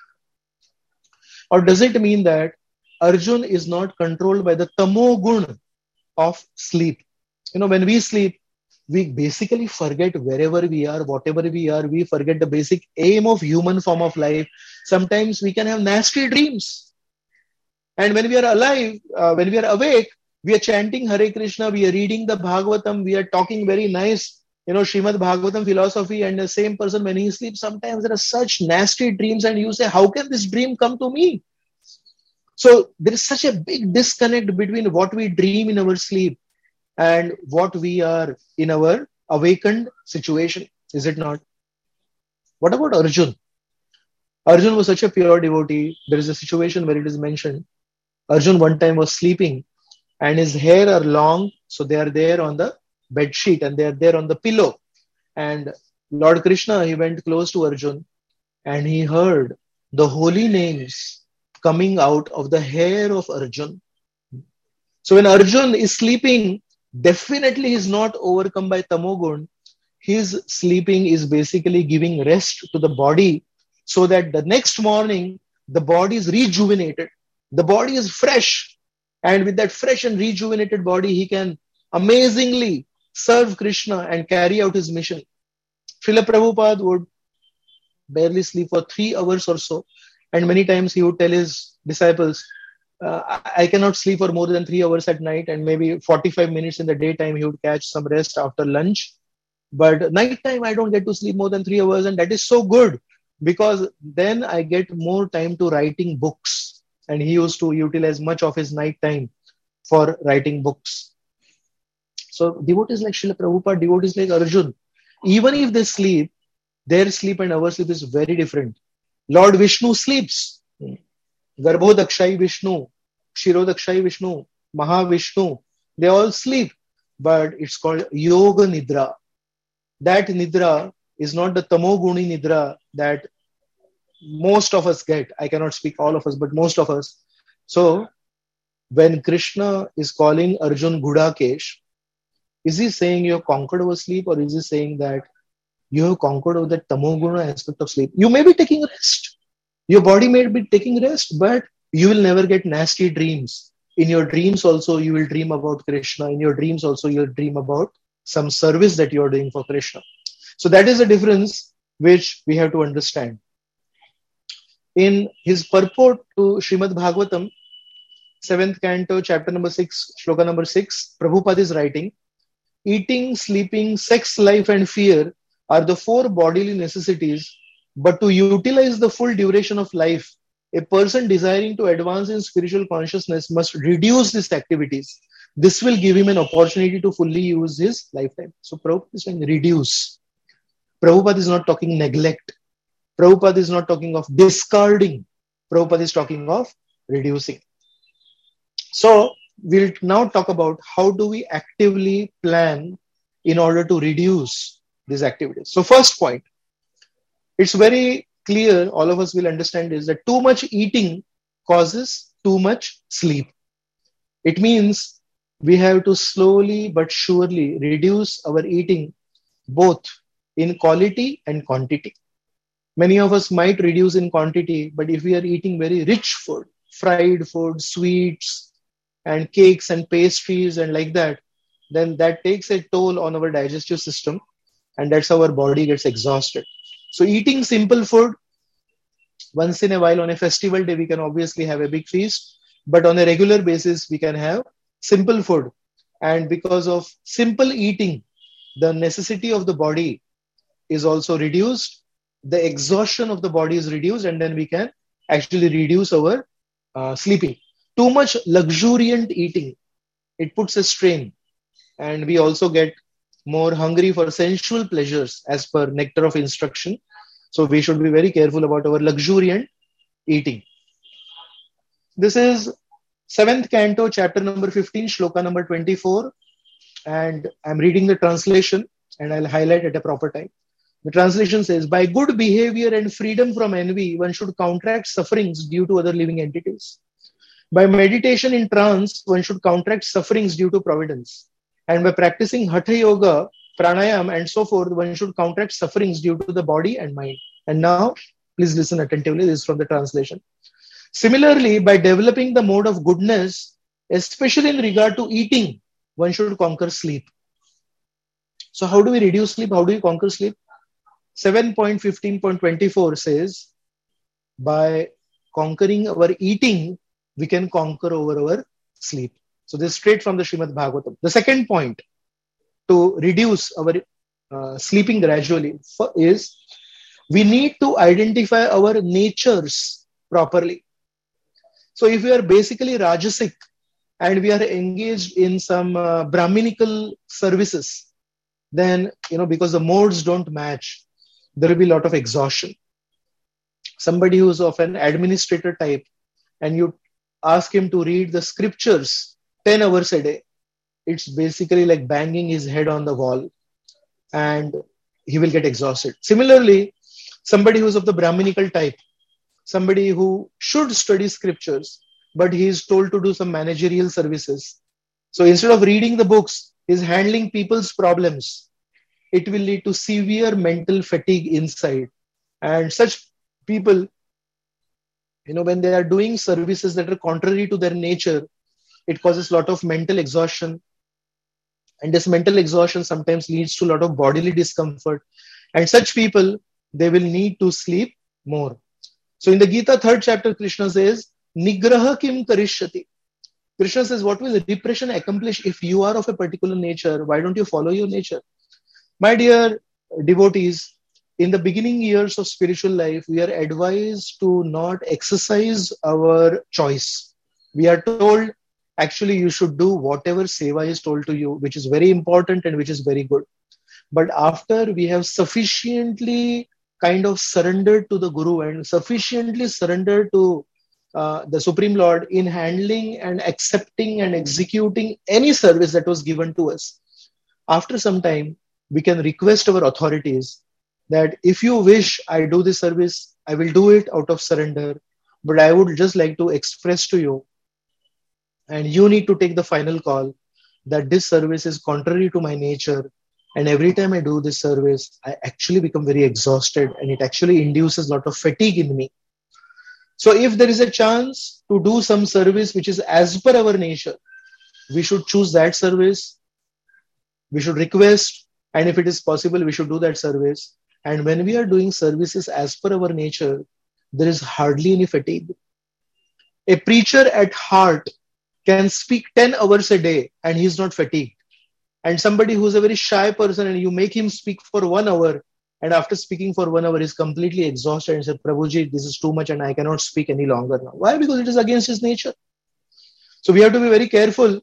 Or does it mean that Arjun is not controlled by the tamo gun of sleep? You know, when we sleep, we basically forget wherever we are, whatever we are, we forget the basic aim of human form of life. Sometimes we can have nasty dreams. And when we are alive, uh, when we are awake, we are chanting Hare Krishna, we are reading the Bhagavatam, we are talking very nice, you know, Srimad Bhagavatam philosophy, and the same person, when he sleeps, sometimes there are such nasty dreams and you say, how can this dream come to me? So there is such a big disconnect between what we dream in our sleep and what we are in our awakened situation, is it not? What about Arjun? Arjun was such a pure devotee. There is a situation where it is mentioned, Arjun one time was sleeping and his hair are long, so they are there on the bed sheet and they are there on the pillow. And Lord Krishna, he went close to Arjun and he heard the holy names coming out of the hair of Arjun. So when Arjun is sleeping, definitely he is not overcome by tamogun. His sleeping is basically giving rest to the body so that the next morning, the body is rejuvenated. The body is fresh. And with that fresh and rejuvenated body, he can amazingly serve Krishna and carry out his mission. Srila Prabhupada would barely sleep for three hours or so. And many times he would tell his disciples, uh, I cannot sleep for more than three hours at night, and maybe forty-five minutes in the daytime he would catch some rest after lunch. But nighttime I don't get to sleep more than three hours, and that is so good because then I get more time to writing books. And he used to utilize much of his night time for writing books. So devotees like Srila Prabhupada, devotees like Arjun, even if they sleep, their sleep and our sleep is very different. Lord Vishnu sleeps. Garbhodakshai Vishnu, Kshirodakshai Vishnu, Mahavishnu, they all sleep. But it's called Yoga Nidra. That Nidra is not the Tamoguni Nidra that most of us get. I cannot speak all of us, but most of us. So when Krishna is calling Arjun Gudakesh, is he saying you have conquered over sleep, or is he saying that you have conquered over the tamoguna aspect of sleep? You may be taking rest. Your body may be taking rest, but you will never get nasty dreams. In your dreams also, you will dream about Krishna. In your dreams also, you'll dream about some service that you are doing for Krishna. So that is the difference which we have to understand. In his purport to Srimad Bhagavatam, seventh canto, chapter number six, shloka number six, Prabhupada is writing, eating, sleeping, sex, life, and fear are the four bodily necessities, but to utilize the full duration of life, a person desiring to advance in spiritual consciousness must reduce these activities. This will give him an opportunity to fully use his lifetime. So Prabhupada is saying reduce. Prabhupada is not talking neglect. Prabhupada is not talking of discarding. Prabhupada is talking of reducing. So we'll now talk about how do we actively plan in order to reduce these activities. So first point, it's very clear, all of us will understand is that too much eating causes too much sleep. It means we have to slowly but surely reduce our eating both in quality and quantity. Many of us might reduce in quantity, but if we are eating very rich food, fried food, sweets, and cakes and pastries and like that, then that takes a toll on our digestive system, and that's how our body gets exhausted. So eating simple food, once in a while on a festival day, we can obviously have a big feast, but on a regular basis, we can have simple food. And because of simple eating, the necessity of the body is also reduced. The exhaustion of the body is reduced, and then we can actually reduce our uh, sleeping. Too much luxuriant eating, it puts a strain, and we also get more hungry for sensual pleasures as per nectar of instruction. So we should be very careful about our luxuriant eating. This is seventh canto, chapter number fifteen, shloka number twenty-four. And I'm reading the translation and I'll highlight at a proper time. The translation says, by good behavior and freedom from envy, one should counteract sufferings due to other living entities. By meditation in trance, one should counteract sufferings due to providence. And by practicing Hatha Yoga, Pranayam, and so forth, one should counteract sufferings due to the body and mind. And now, please listen attentively. This is from the translation. Similarly, by developing the mode of goodness, especially in regard to eating, one should conquer sleep. So how do we reduce sleep? How do we conquer sleep? seven point fifteen point twenty-four says, by conquering our eating, we can conquer over our sleep. So this is straight from the Srimad Bhagavatam. The second point to reduce our uh, sleeping gradually is we need to identify our natures properly. So if we are basically Rajasic and we are engaged in some uh, Brahminical services, then, you know, because the modes don't match, there will be a lot of exhaustion. Somebody who's of an administrator type and you ask him to read the scriptures ten hours a day, it's basically like banging his head on the wall and he will get exhausted. Similarly, somebody who's of the Brahminical type, somebody who should study scriptures, but he is told to do some managerial services. So instead of reading the books, he's handling people's problems. It will lead to severe mental fatigue inside. And such people, you know, when they are doing services that are contrary to their nature, it causes a lot of mental exhaustion. And this mental exhaustion sometimes leads to a lot of bodily discomfort. And such people, they will need to sleep more. So in the Gita, third chapter, Krishna says, Nigraha kim karishyati. Krishna says, what will repression accomplish if you are of a particular nature? Why don't you follow your nature? My dear devotees, in the beginning years of spiritual life, we are advised to not exercise our choice. We are told, actually, you should do whatever seva is told to you, which is very important and which is very good. But after we have sufficiently kind of surrendered to the Guru and sufficiently surrendered to uh, the Supreme Lord in handling and accepting and executing any service that was given to us, after some time, we can request our authorities that if you wish I do this service, I will do it out of surrender. But I would just like to express to you, and you need to take the final call, that this service is contrary to my nature. And every time I do this service, I actually become very exhausted and it actually induces a lot of fatigue in me. So if there is a chance to do some service which is as per our nature, we should choose that service. We should request. And if it is possible, we should do that service. And when we are doing services as per our nature, there is hardly any fatigue. A preacher at heart can speak ten hours a day and he is not fatigued. And somebody who is a very shy person and you make him speak for one hour and after speaking for one hour he is completely exhausted and says, Prabhuji, this is too much and I cannot speak any longer now. Why? Because it is against his nature. So we have to be very careful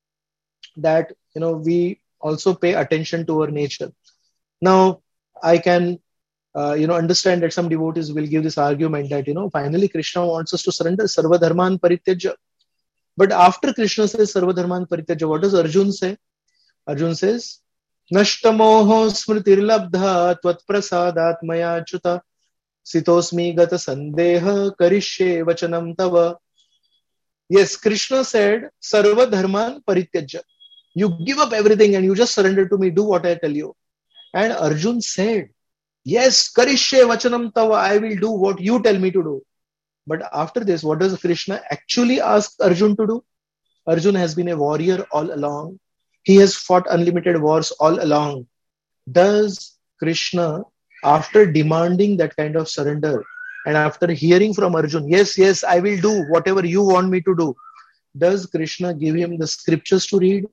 that, you know, we also pay attention to our nature. Now, I can, uh, you know, understand that some devotees will give this argument that, you know, finally Krishna wants us to surrender Sarva Dharman Parityaja. But after Krishna says Sarva Dharman Parityaja, what does Arjun say? Arjun says, Nashtamoho smritirlabdha tvat prasadat maya chuta sitosmi gata sandeha karishye vachanam tava. Yes, Krishna said, Sarva Dharman Parityaja. You give up everything and you just surrender to me. Do what I tell you. And Arjun said, yes, Karishye Vachanam Tava. I will do what you tell me to do. But after this, what does Krishna actually ask Arjun to do? Arjun has been a warrior all along. He has fought unlimited wars all along. Does Krishna, after demanding that kind of surrender and after hearing from Arjun, yes, yes, I will do whatever you want me to do, does Krishna give him the scriptures to read?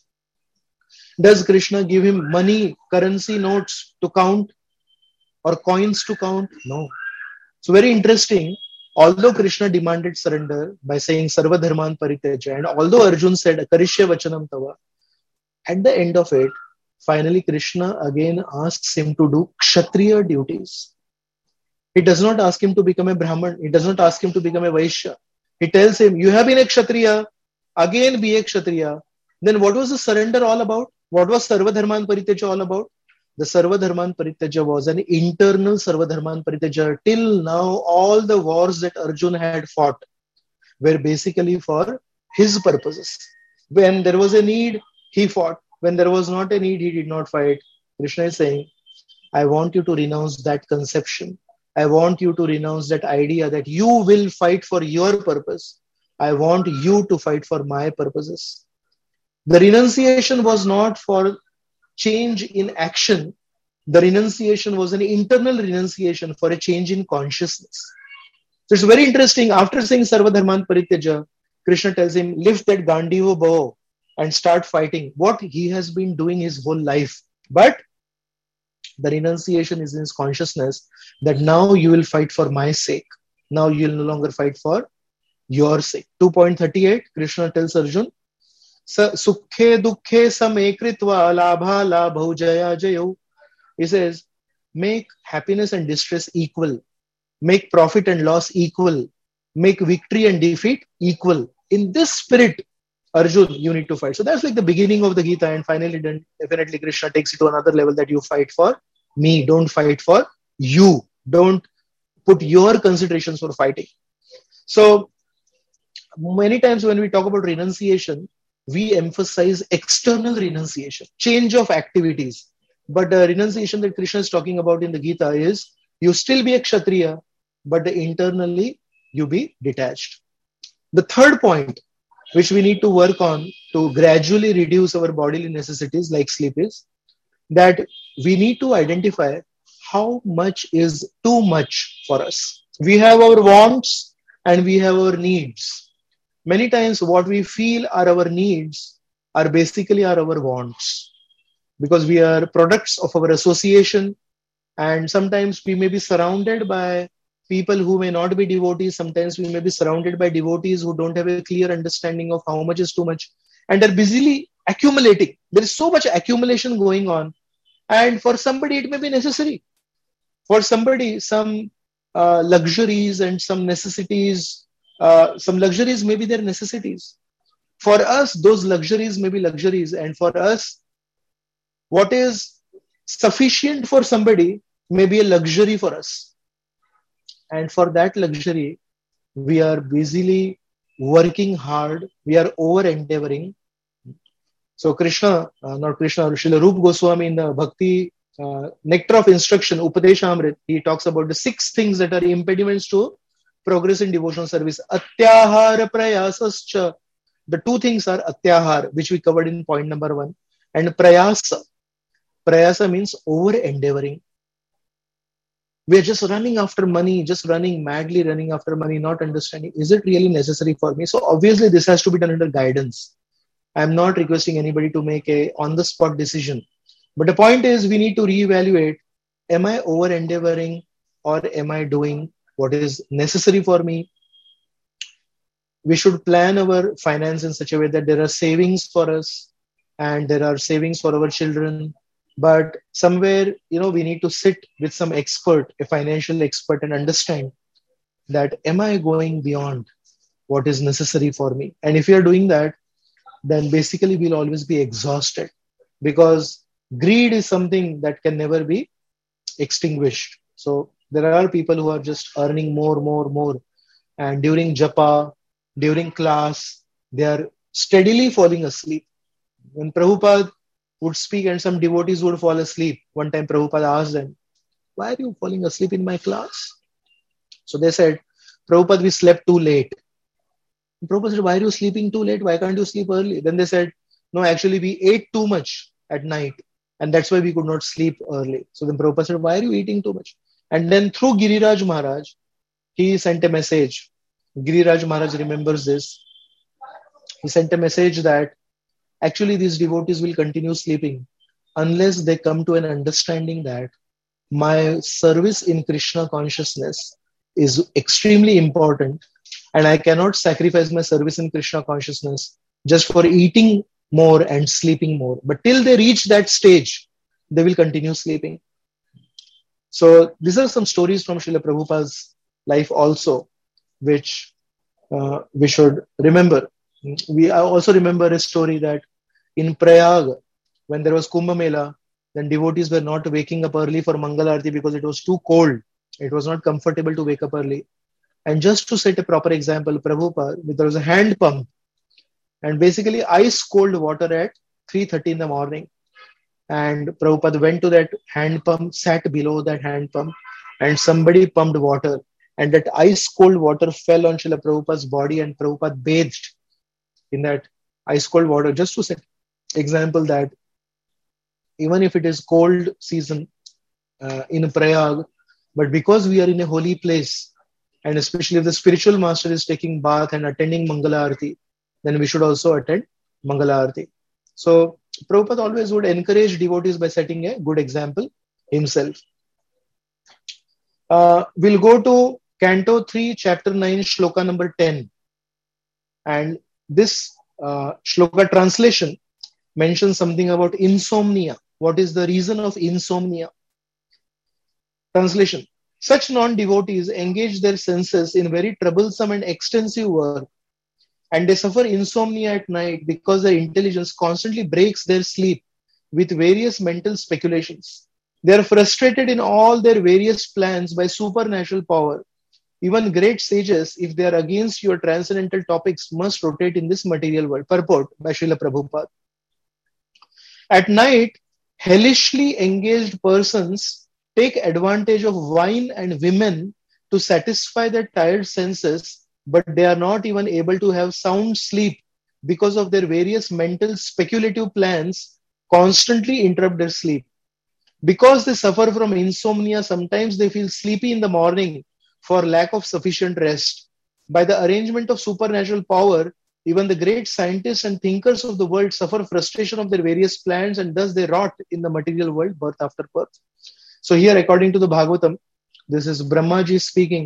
Does Krishna give him money, currency notes to count or coins to count? No. So very interesting. Although Krishna demanded surrender by saying Sarva Dharman Parityaja, and although Arjun said Karishya Vachanam Tava, at the end of it, finally Krishna again asks him to do Kshatriya duties. He does not ask him to become a Brahman. He does not ask him to become a Vaishya. He tells him, you have been a Kshatriya, again be a Kshatriya. Then what was the surrender all about? What was Sarva Dharman Parityaja all about? the Sarvadharman Parityaja was an internal Sarvadharman Parityaja. Till now, all the wars that Arjuna had fought were basically for his purposes. When there was a need, he fought. When there was not a need, he did not fight. Krishna is saying, I want you to renounce that conception. I want you to renounce that idea that you will fight for your purpose. I want you to fight for my purposes. The renunciation was not for change in action. The renunciation was an internal renunciation for a change in consciousness. So it's very interesting. After saying Sarvadharman Parityaja, Krishna tells him, lift that Gandiva bow and start fighting. What he has been doing his whole life. But the renunciation is in his consciousness that now you will fight for my sake. Now you will no longer fight for your sake. two point three eight, Krishna tells Arjuna, Sukhe dukhe same kritva labha labhau jaya jayo. He says, make happiness and distress equal. Make profit and loss equal. Make victory and defeat equal. In this spirit, Arjuna, you need to fight. So that's like the beginning of the Gita. And finally, then definitely Krishna takes it to another level that you fight for me. Don't fight for you. Don't put your considerations for fighting. So many times when we talk about renunciation, we emphasize external renunciation, change of activities. But the renunciation that Krishna is talking about in the Gita is you still be a Kshatriya, but internally you be detached. The third point, which we need to work on to gradually reduce our bodily necessities like sleep, is that we need to identify how much is too much for us. We have our wants and we have our needs. Many times what we feel are our needs are basically are our wants, because we are products of our association, and sometimes we may be surrounded by people who may not be devotees. Sometimes we may be surrounded by devotees who don't have a clear understanding of how much is too much, and are busily accumulating. There is so much accumulation going on, and for somebody it may be necessary. For somebody, some uh, luxuries and some necessities, uh, some luxuries may be their necessities. For us, those luxuries may be luxuries, and for us, what is sufficient for somebody may be a luxury for us. And for that luxury, we are busily working hard. We are over-endeavoring. So Krishna, uh, not Krishna, Srila Rupa Goswami in the Bhakti uh, Nectar of Instruction, Upadeshamrit, he talks about the six things that are impediments to progress in devotional service. Atyahara prayasascha. The two things are atyahar, which we covered in point number one, and prayasa. Prayasa means over-endeavoring. We are just running after money, just running madly, running after money, not understanding, is it really necessary for me? So obviously this has to be done under guidance. I'm not requesting anybody to make a on-the-spot decision. But the point is, we need to reevaluate, am I over-endeavoring or am I doing what is necessary for me? We should plan our finance in such a way that there are savings for us and there are savings for our children. But somewhere, you know, we need to sit with some expert, a financial expert, and understand that am I going beyond what is necessary for me? And if you are doing that, then basically we'll always be exhausted, because greed is something that can never be extinguished. So there are people who are just earning more, more, more. And during japa, during class, they are steadily falling asleep. When Prabhupada would speak and some devotees would fall asleep, one time Prabhupada asked them, why are you falling asleep in my class? So they said, Prabhupada, we slept too late. And Prabhupada said, why are you sleeping too late? Why can't you sleep early? Then they said, no, actually we ate too much at night, and that's why we could not sleep early. So then Prabhupada said, why are you eating too much? And then through Giriraj Maharaj, he sent a message. Giriraj Maharaj remembers this. He sent a message that actually these devotees will continue sleeping unless they come to an understanding that my service in Krishna consciousness is extremely important, and I cannot sacrifice my service in Krishna consciousness just for eating more and sleeping more. But till they reach that stage, they will continue sleeping. So these are some stories from Srila Prabhupada's life also, which uh, we should remember. We I also remember a story that in Prayag, when there was Kumbh Mela, then devotees were not waking up early for Mangalarti because it was too cold. It was not comfortable to wake up early. And just to set a proper example, Prabhupada, there was a hand pump, and basically ice cold water at three thirty in the morning. And Prabhupada went to that hand pump, sat below that hand pump, and somebody pumped water. And that ice cold water fell on Srila Prabhupada's body, and Prabhupada bathed in that ice cold water. Just to set example that even if it is cold season uh, in Prayag, but because we are in a holy place, and especially if the spiritual master is taking bath and attending Mangala Arati, then we should also attend Mangala Arati. So Prabhupada always would encourage devotees by setting a good example himself. Uh, we'll go to Canto three, Chapter nine, Shloka number ten. And this uh, Shloka translation mentions something about insomnia. What is the reason of insomnia? Translation. Such non-devotees engage their senses in very troublesome and extensive work, and they suffer insomnia at night because their intelligence constantly breaks their sleep with various mental speculations. They are frustrated in all their various plans by supernatural power. Even great sages, if they are against your transcendental topics, must rotate in this material world. Purport by Srila Prabhupada. At night, hellishly engaged persons take advantage of wine and women to satisfy their tired senses, but they are not even able to have sound sleep because of their various mental speculative plans constantly interrupt their sleep. Because they suffer from insomnia, sometimes they feel sleepy in the morning for lack of sufficient rest. By the arrangement of supernatural power, even the great scientists and thinkers of the world suffer frustration of their various plans, and thus they rot in the material world, birth after birth. So here, according to the Bhagavatam, this is Brahmaji speaking.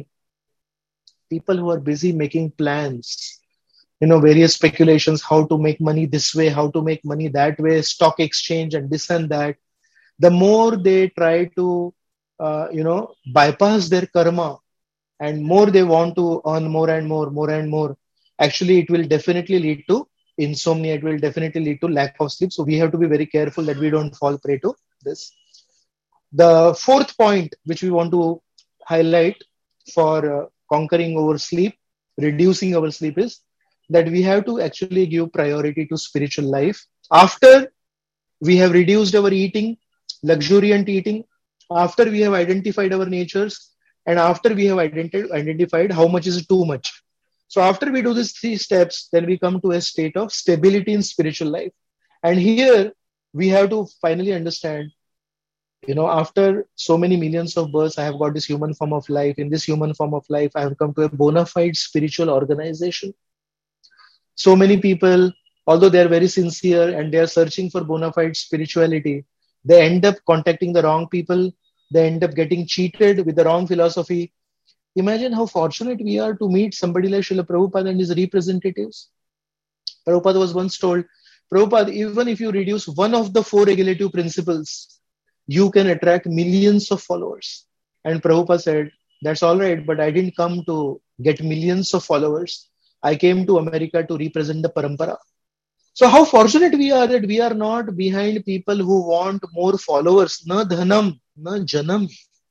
People who are busy making plans, you know, various speculations, how to make money this way, how to make money that way, stock exchange and this and that. The more they try to, uh, you know, bypass their karma, and more they want to earn more and more, more and more, actually it will definitely lead to insomnia. It will definitely lead to lack of sleep. So we have to be very careful that we don't fall prey to this. The fourth point which we want to highlight for uh, conquering our sleep, reducing our sleep, is that we have to actually give priority to spiritual life. After we have reduced our eating, luxuriant eating, after we have identified our natures, and after we have identi- identified how much is too much. So after we do these three steps, then we come to a state of stability in spiritual life. And here we have to finally understand, you know, after so many millions of births, I have got this human form of life. In this human form of life, I have come to a bona fide spiritual organization. So many people, although they are very sincere and they are searching for bona fide spirituality, they end up contacting the wrong people. They end up getting cheated with the wrong philosophy. Imagine how fortunate we are to meet somebody like Srila Prabhupada and his representatives. Prabhupada was once told, Prabhupada, even if you reduce one of the four regulative principles, you can attract millions of followers. And Prabhupada said, that's all right, but I didn't come to get millions of followers. I came to America to represent the parampara. So how fortunate we are that we are not behind people who want more followers. Na dhanam, na janam.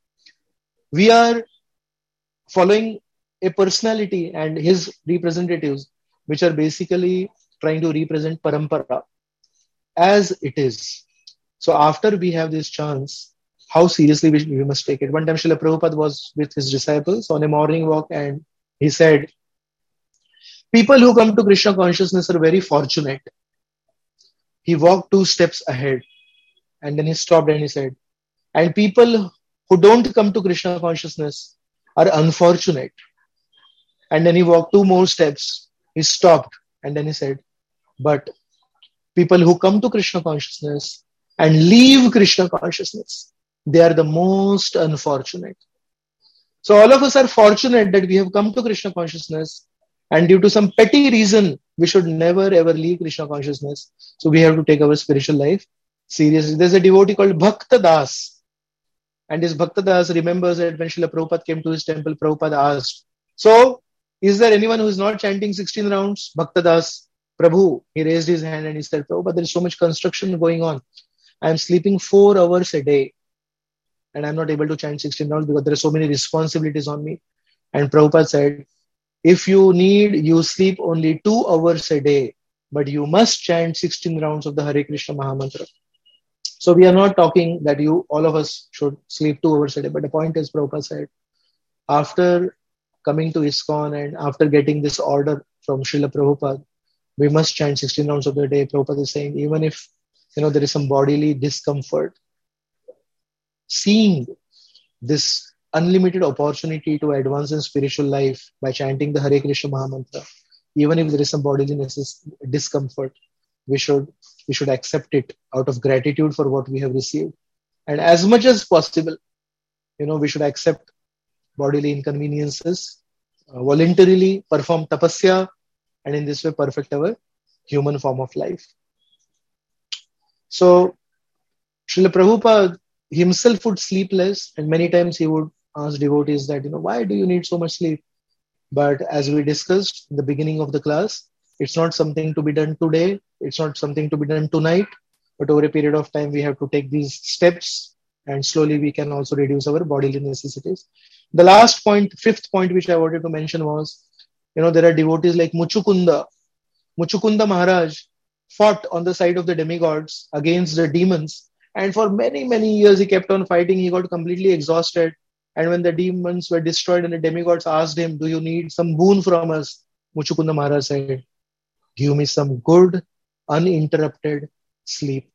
We are following a personality and his representatives, which are basically trying to represent parampara as it is. So after we have this chance, how seriously we, we must take it. One time Srila Prabhupada was with his disciples on a morning walk, and he said, people who come to Krishna consciousness are very fortunate. He walked two steps ahead, and then he stopped and he said, and people who don't come to Krishna consciousness are unfortunate. And then he walked two more steps. He stopped and then he said, but people who come to Krishna consciousness and leave Krishna consciousness, they are the most unfortunate. So all of us are fortunate that we have come to Krishna consciousness, and due to some petty reason, we should never ever leave Krishna consciousness. So we have to take our spiritual life seriously. There's a devotee called Bhakta Das. And this Bhakta Das remembers that when Srila Prabhupada came to his temple, Prabhupada asked, so is there anyone who is not chanting sixteen rounds? Bhakta Das, Prabhu, he raised his hand and he said, Prabhupada, there is so much construction going on. I'm sleeping four hours a day and I'm not able to chant sixteen rounds because there are so many responsibilities on me. And Prabhupada said, if you need, you sleep only two hours a day, but you must chant sixteen rounds of the Hare Krishna Mahamantra. So we are not talking that you, all of us should sleep two hours a day. But the point is, Prabhupada said, after coming to ISKCON and after getting this order from Srila Prabhupada, we must chant sixteen rounds of the day. Prabhupada is saying, even if you know there is some bodily discomfort, seeing this unlimited opportunity to advance in spiritual life by chanting the Hare Krishna Mahamantra, even if there is some bodily discomfort, we should we should accept it out of gratitude for what we have received. And as much as possible, you know, we should accept bodily inconveniences, uh, voluntarily perform tapasya, and in this way perfect our human form of life. So, Srila Prabhupada himself would sleep less, and many times he would ask devotees that, you know, why do you need so much sleep? But as we discussed in the beginning of the class, it's not something to be done today. It's not something to be done tonight. But over a period of time, we have to take these steps, and slowly we can also reduce our bodily necessities. The last point, fifth point, which I wanted to mention was, you know, there are devotees like Muchukunda. Muchukunda Maharaj fought on the side of the demigods against the demons. And for many, many years, he kept on fighting. He got completely exhausted. And when the demons were destroyed and the demigods asked him, do you need some boon from us? Muchukunda Maharaj said, give me some good, uninterrupted sleep.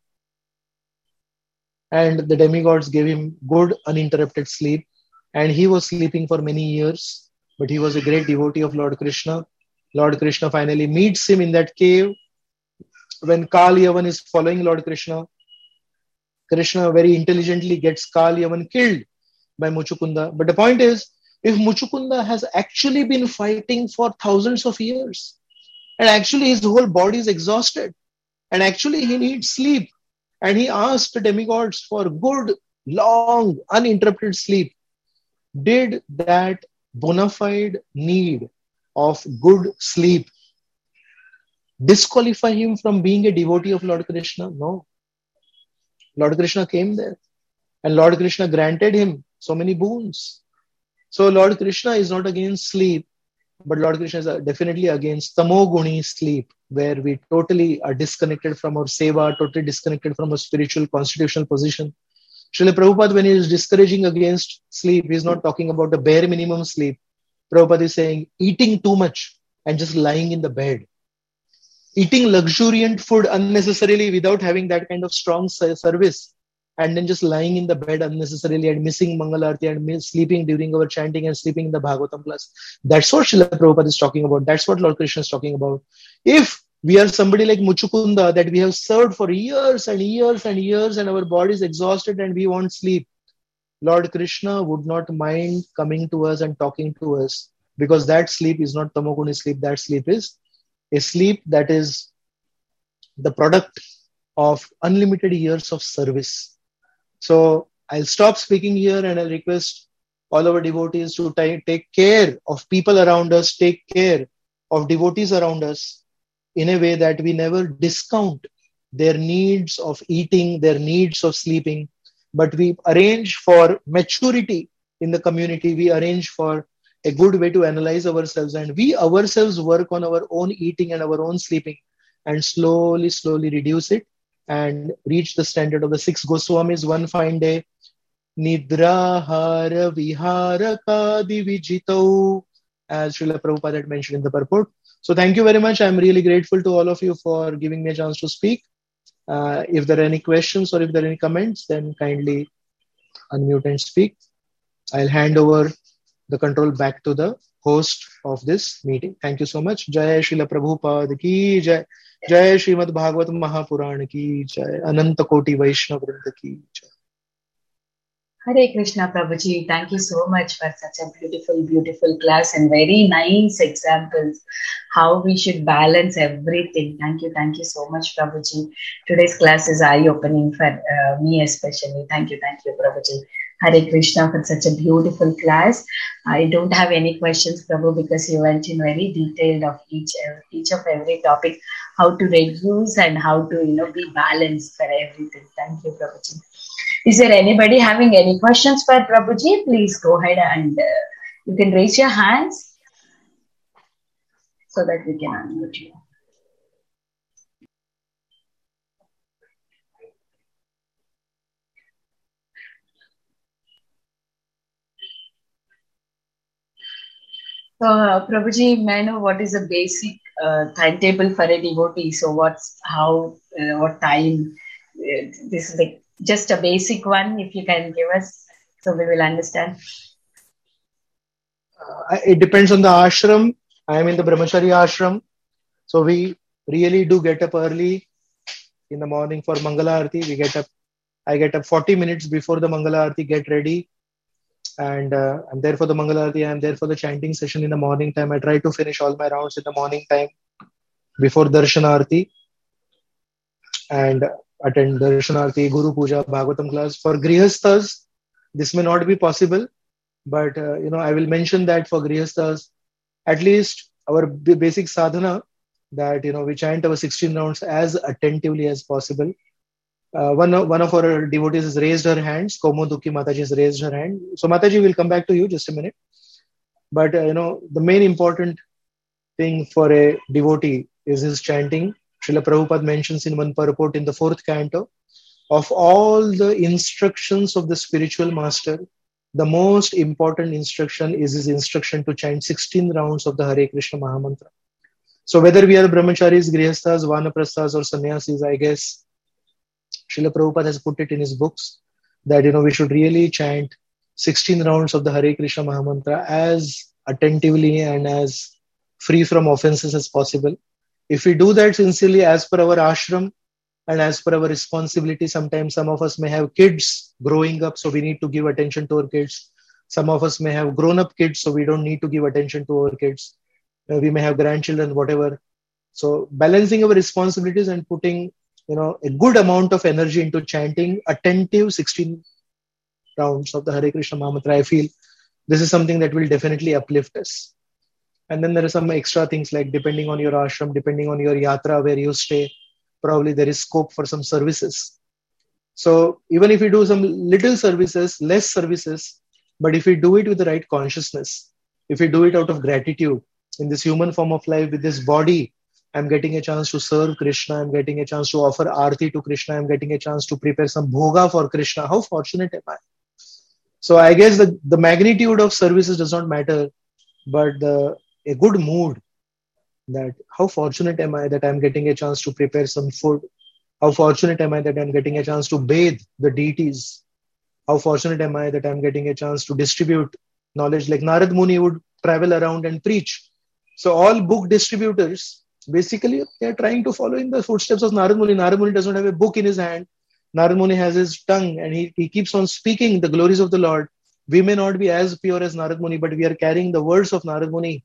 And the demigods gave him good, uninterrupted sleep. And he was sleeping for many years. But he was a great devotee of Lord Krishna. Lord Krishna finally meets him in that cave. When Kal Yavan is following Lord Krishna, Krishna very intelligently gets Kal Yavan killed by Muchukunda. But the point is, if Muchukunda has actually been fighting for thousands of years, and actually his whole body is exhausted, and actually he needs sleep, and he asked the demigods for good, long, uninterrupted sleep, did that bona fide need of good sleep disqualify him from being a devotee of Lord Krishna? No. Lord Krishna came there, and Lord Krishna granted him so many boons. So Lord Krishna is not against sleep, but Lord Krishna is definitely against tamoguni sleep, where we totally are disconnected from our seva, totally disconnected from our spiritual constitutional position. Srila Prabhupada, when he is discouraging against sleep, he is not talking about the bare minimum sleep. Prabhupada is saying eating too much and just lying in the bed. Eating luxuriant food unnecessarily without having that kind of strong service, and then just lying in the bed unnecessarily and missing Mangalarti and miss, sleeping during our chanting and sleeping in the Bhagavatam class. That's what Srila Prabhupada is talking about. That's what Lord Krishna is talking about. If we are somebody like Muchukunda that we have served for years and years and years and our body is exhausted and we want sleep, Lord Krishna would not mind coming to us and talking to us, because that sleep is not tamoguni sleep. That sleep is a sleep that is the product of unlimited years of service. So I'll stop speaking here and I'll request all our devotees to t- take care of people around us, take care of devotees around us in a way that we never discount their needs of eating, their needs of sleeping, but we arrange for maturity in the community. We arrange for a good way to analyze ourselves, and we ourselves work on our own eating and our own sleeping, and slowly, slowly reduce it and reach the standard of the six Goswamis. One fine day, Nidra Hara Vihara Kadi Vijitau, as Srila Prabhupada had mentioned in the purport. So thank you very much. I'm really grateful to all of you for giving me a chance to speak. Uh, if there are any questions or if there are any comments, then kindly unmute and speak. I'll hand over the control back to the host of this meeting. Thank you so much. Jai Srila Prabhupada ki jai. Jai Srimad Bhagavatam Mahapurana ki jai. Ananta Koti Vaishnava Vrinda ki jai. Hare Krishna Prabhuji, thank you so much for such a beautiful, beautiful class and very nice examples how we should balance everything. Thank you, thank you so much Prabhuji. Today's class is eye-opening for uh, me especially. Thank you, thank you Prabhuji. Hare Krishna for such a beautiful class. I don't have any questions, Prabhu, because you went in very detailed of each each of every topic, how to reduce and how to you know be balanced for everything. Thank you, Prabhuji. Is there anybody having any questions for Prabhuji? Please go ahead and uh, you can raise your hands so that we can unmute you. So, uh, Prabhuji, may I know what is the basic uh, timetable for a devotee? So, what's how, uh, what time? Uh, this is like just a basic one, if you can give us, so we will understand. Uh, it depends on the ashram. I am in the Brahmachari ashram. So, we really do get up early in the morning for Mangala Arati. We get up, I get up forty minutes before the Mangala Arati, get ready. And uh, I'm there for the Mangala Arati. I'm there for the chanting session in the morning time. I try to finish all my rounds in the morning time before Darshan Arati and attend Darshan Arati, Guru Puja, Bhagavatam class. For Grihasthas, this may not be possible, but uh, you know, I will mention that for Grihasthas, at least our b- basic sadhana, that you know we chant our sixteen rounds as attentively as possible. Uh, one, of, one of our devotees has raised her hands. Komoduki Mataji has raised her hand. So Mataji will come back to you just a minute. But uh, you know, the main important thing for a devotee is his chanting. Srila Prabhupada mentions in one purport in the fourth canto, of all the instructions of the spiritual master, the most important instruction is his instruction to chant sixteen rounds of the Hare Krishna Mahamantra. So whether we are brahmacharis, grihasthas, vanaprasthas or sannyasis, I guess Srila Prabhupada has put it in his books that, you know, we should really chant sixteen rounds of the Hare Krishna Mahamantra as attentively and as free from offenses as possible. If we do that sincerely as per our ashram and as per our responsibility, sometimes some of us may have kids growing up, so we need to give attention to our kids. Some of us may have grown-up kids, so we don't need to give attention to our kids. Uh, we may have grandchildren, whatever. So balancing our responsibilities and putting you know, a good amount of energy into chanting attentive sixteen rounds of the Hare Krishna Mahamantra. I feel this is something that will definitely uplift us. And then there are some extra things like depending on your ashram, depending on your yatra where you stay, probably there is scope for some services. So even if we do some little services, less services, but if we do it with the right consciousness, if we do it out of gratitude in this human form of life with this body, I'm getting a chance to serve Krishna. I'm getting a chance to offer Aarti to Krishna. I'm getting a chance to prepare some bhoga for Krishna. How fortunate am I? So I guess the, the magnitude of services does not matter, but the, a good mood that how fortunate am I that I'm getting a chance to prepare some food? How fortunate am I that I'm getting a chance to bathe the deities? How fortunate am I that I'm getting a chance to distribute knowledge like Narad Muni would travel around and preach. So all book distributors, basically, they are trying to follow in the footsteps of Narad Muni. Narad Muni does not have a book in his hand. Narad Muni has his tongue and he, he keeps on speaking the glories of the Lord. We may not be as pure as Narad Muni, but we are carrying the words of Narad Muni.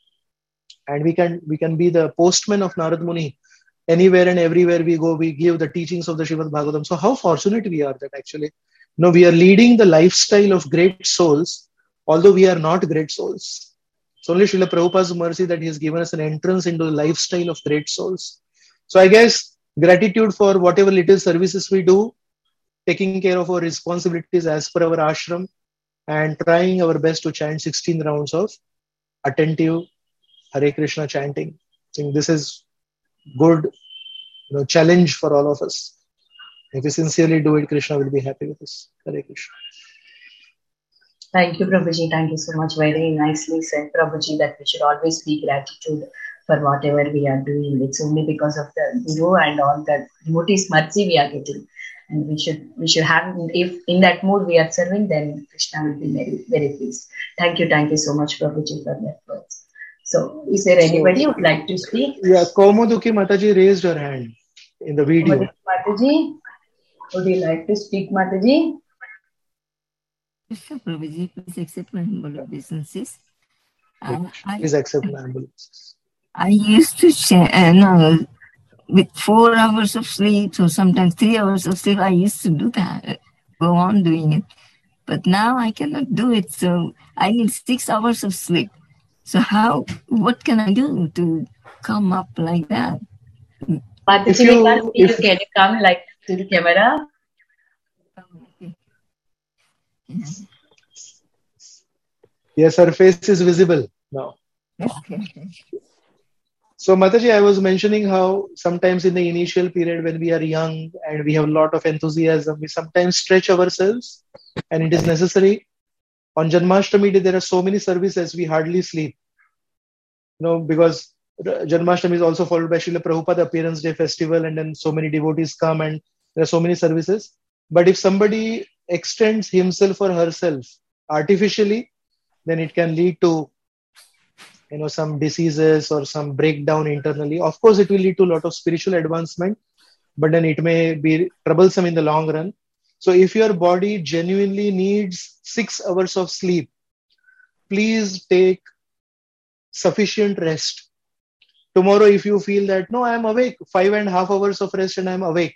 And we can, we can be the postman of Narad Muni. Anywhere and everywhere we go, we give the teachings of the Srimad Bhagavatam. So how fortunate we are that actually, no, we are leading the lifestyle of great souls, although we are not great souls. It's only Srila Prabhupada's mercy that he has given us an entrance into the lifestyle of great souls. So I guess gratitude for whatever little services we do, taking care of our responsibilities as per our ashram, and trying our best to chant sixteen rounds of attentive Hare Krishna chanting. I think this is good you know, challenge for all of us. If we sincerely do it, Krishna will be happy with us. Hare Krishna. Thank you, Prabhuji. Thank you so much. Very nicely said, Prabhuji, that we should always be gratitude for whatever we are doing. It's only because of the Guru and all the devotees' mercy we are getting. And we should we should have, if in that mood we are serving, then Krishna will be very, very pleased. Thank you. Thank you so much, Prabhuji, for that words. So, is there anybody who would like to speak? Yeah, Komoduki Mataji raised her hand in the video. Komoduki Mataji, would you like to speak, Mataji? Prabhuji, please accept my humble obeisances. Uh, please accept my humble obeisances. I used to chant, uh, no, with four hours of sleep, or sometimes three hours of sleep, I used to do that, go on doing it. But now I cannot do it. So I need six hours of sleep. So how, what can I do to come up like that? But if you, can't see you, can you come like to the camera? Yes, her face is visible now. So Mataji, I was mentioning how sometimes in the initial period when we are young and we have a lot of enthusiasm, we sometimes stretch ourselves, and it is necessary. On Janmashtami Day, there are so many services, we hardly sleep. You know, because Janmashtami is also followed by Srila Prabhupada Appearance Day festival, and then so many devotees come and there are so many services. But if somebody extends himself or herself artificially, then it can lead to, you know, some diseases or some breakdown internally. Of course, it will lead to a lot of spiritual advancement, but then it may be troublesome in the long run. So if your body genuinely needs six hours of sleep, please take sufficient rest. Tomorrow, if you feel that, no, I am awake, five and a half hours of rest and I am awake.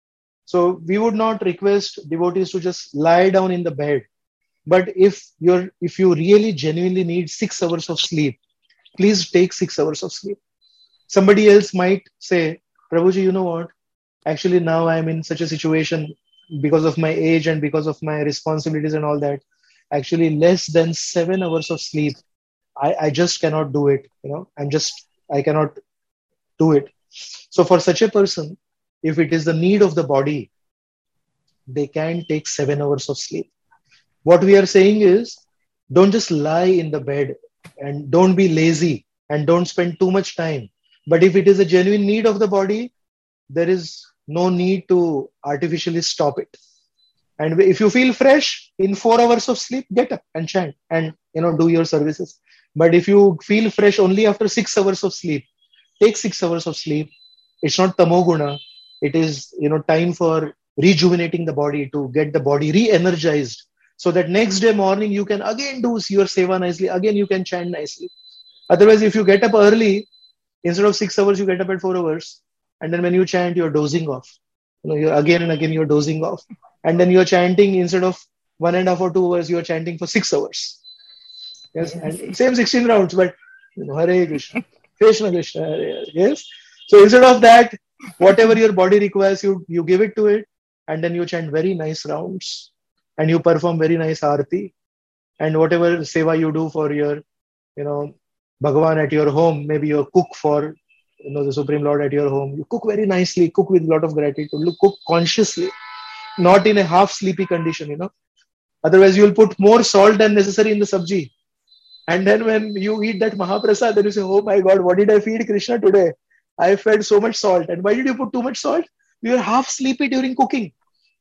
So we would not request devotees to just lie down in the bed. But if you're, if you really genuinely need six hours of sleep, please take six hours of sleep. Somebody else might say, Prabhuji, you know what? Actually, now I am in such a situation because of my age and because of my responsibilities and all that. Actually, less than seven hours of sleep, I, I just cannot do it. You know, I'm just, I cannot do it. So for such a person, if it is the need of the body, they can take seven hours of sleep. What we are saying is, don't just lie in the bed and don't be lazy and don't spend too much time. But if it is a genuine need of the body, there is no need to artificially stop it. And if you feel fresh, in four hours of sleep, get up and chant and, you know, do your services. But if you feel fresh only after six hours of sleep, take six hours of sleep. It's not tamoguna. It is, you know, time for rejuvenating the body, to get the body re-energized, so that next day morning you can again do your seva nicely, again you can chant nicely. Otherwise, if you get up early, instead of six hours, you get up at four hours. And then when you chant, you're dozing off. You know, you're again and again, you're dozing off. And then you're chanting, instead of one and a half or two hours, you're chanting for six hours. Yes, and same sixteen rounds, but, you know, Hare Krishna, Krishna Krishna, Hare Hare. Yes. So instead of that, whatever your body requires, you, you give it to it, and then you chant very nice rounds. And you perform very nice arati, and whatever seva you do for your, you know, Bhagavan at your home, maybe you cook for, you know, the Supreme Lord at your home. You cook very nicely, cook with a lot of gratitude, cook consciously, not in a half sleepy condition, you know. Otherwise, you will put more salt than necessary in the sabji. And then when you eat that Mahaprasad, then you say, oh my God, what did I feed Krishna today? I fed so much salt. And why did you put too much salt? You were half sleepy during cooking.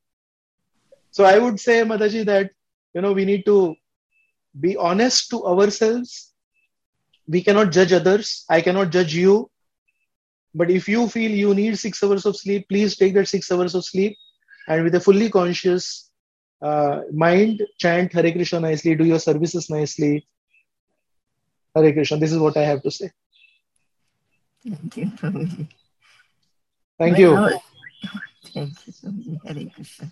So I would say, Mataji, that, you know, we need to be honest to ourselves. We cannot judge others. I cannot judge you. But if you feel you need six hours of sleep, please take that six hours of sleep, and with a fully conscious uh, mind, chant Hare Krishna nicely, do your services nicely. Hare Krishna. This is what I have to say. Thank you, Prabhuji. Thank you. Well, thank you, Prabhuji. Hare Krishna.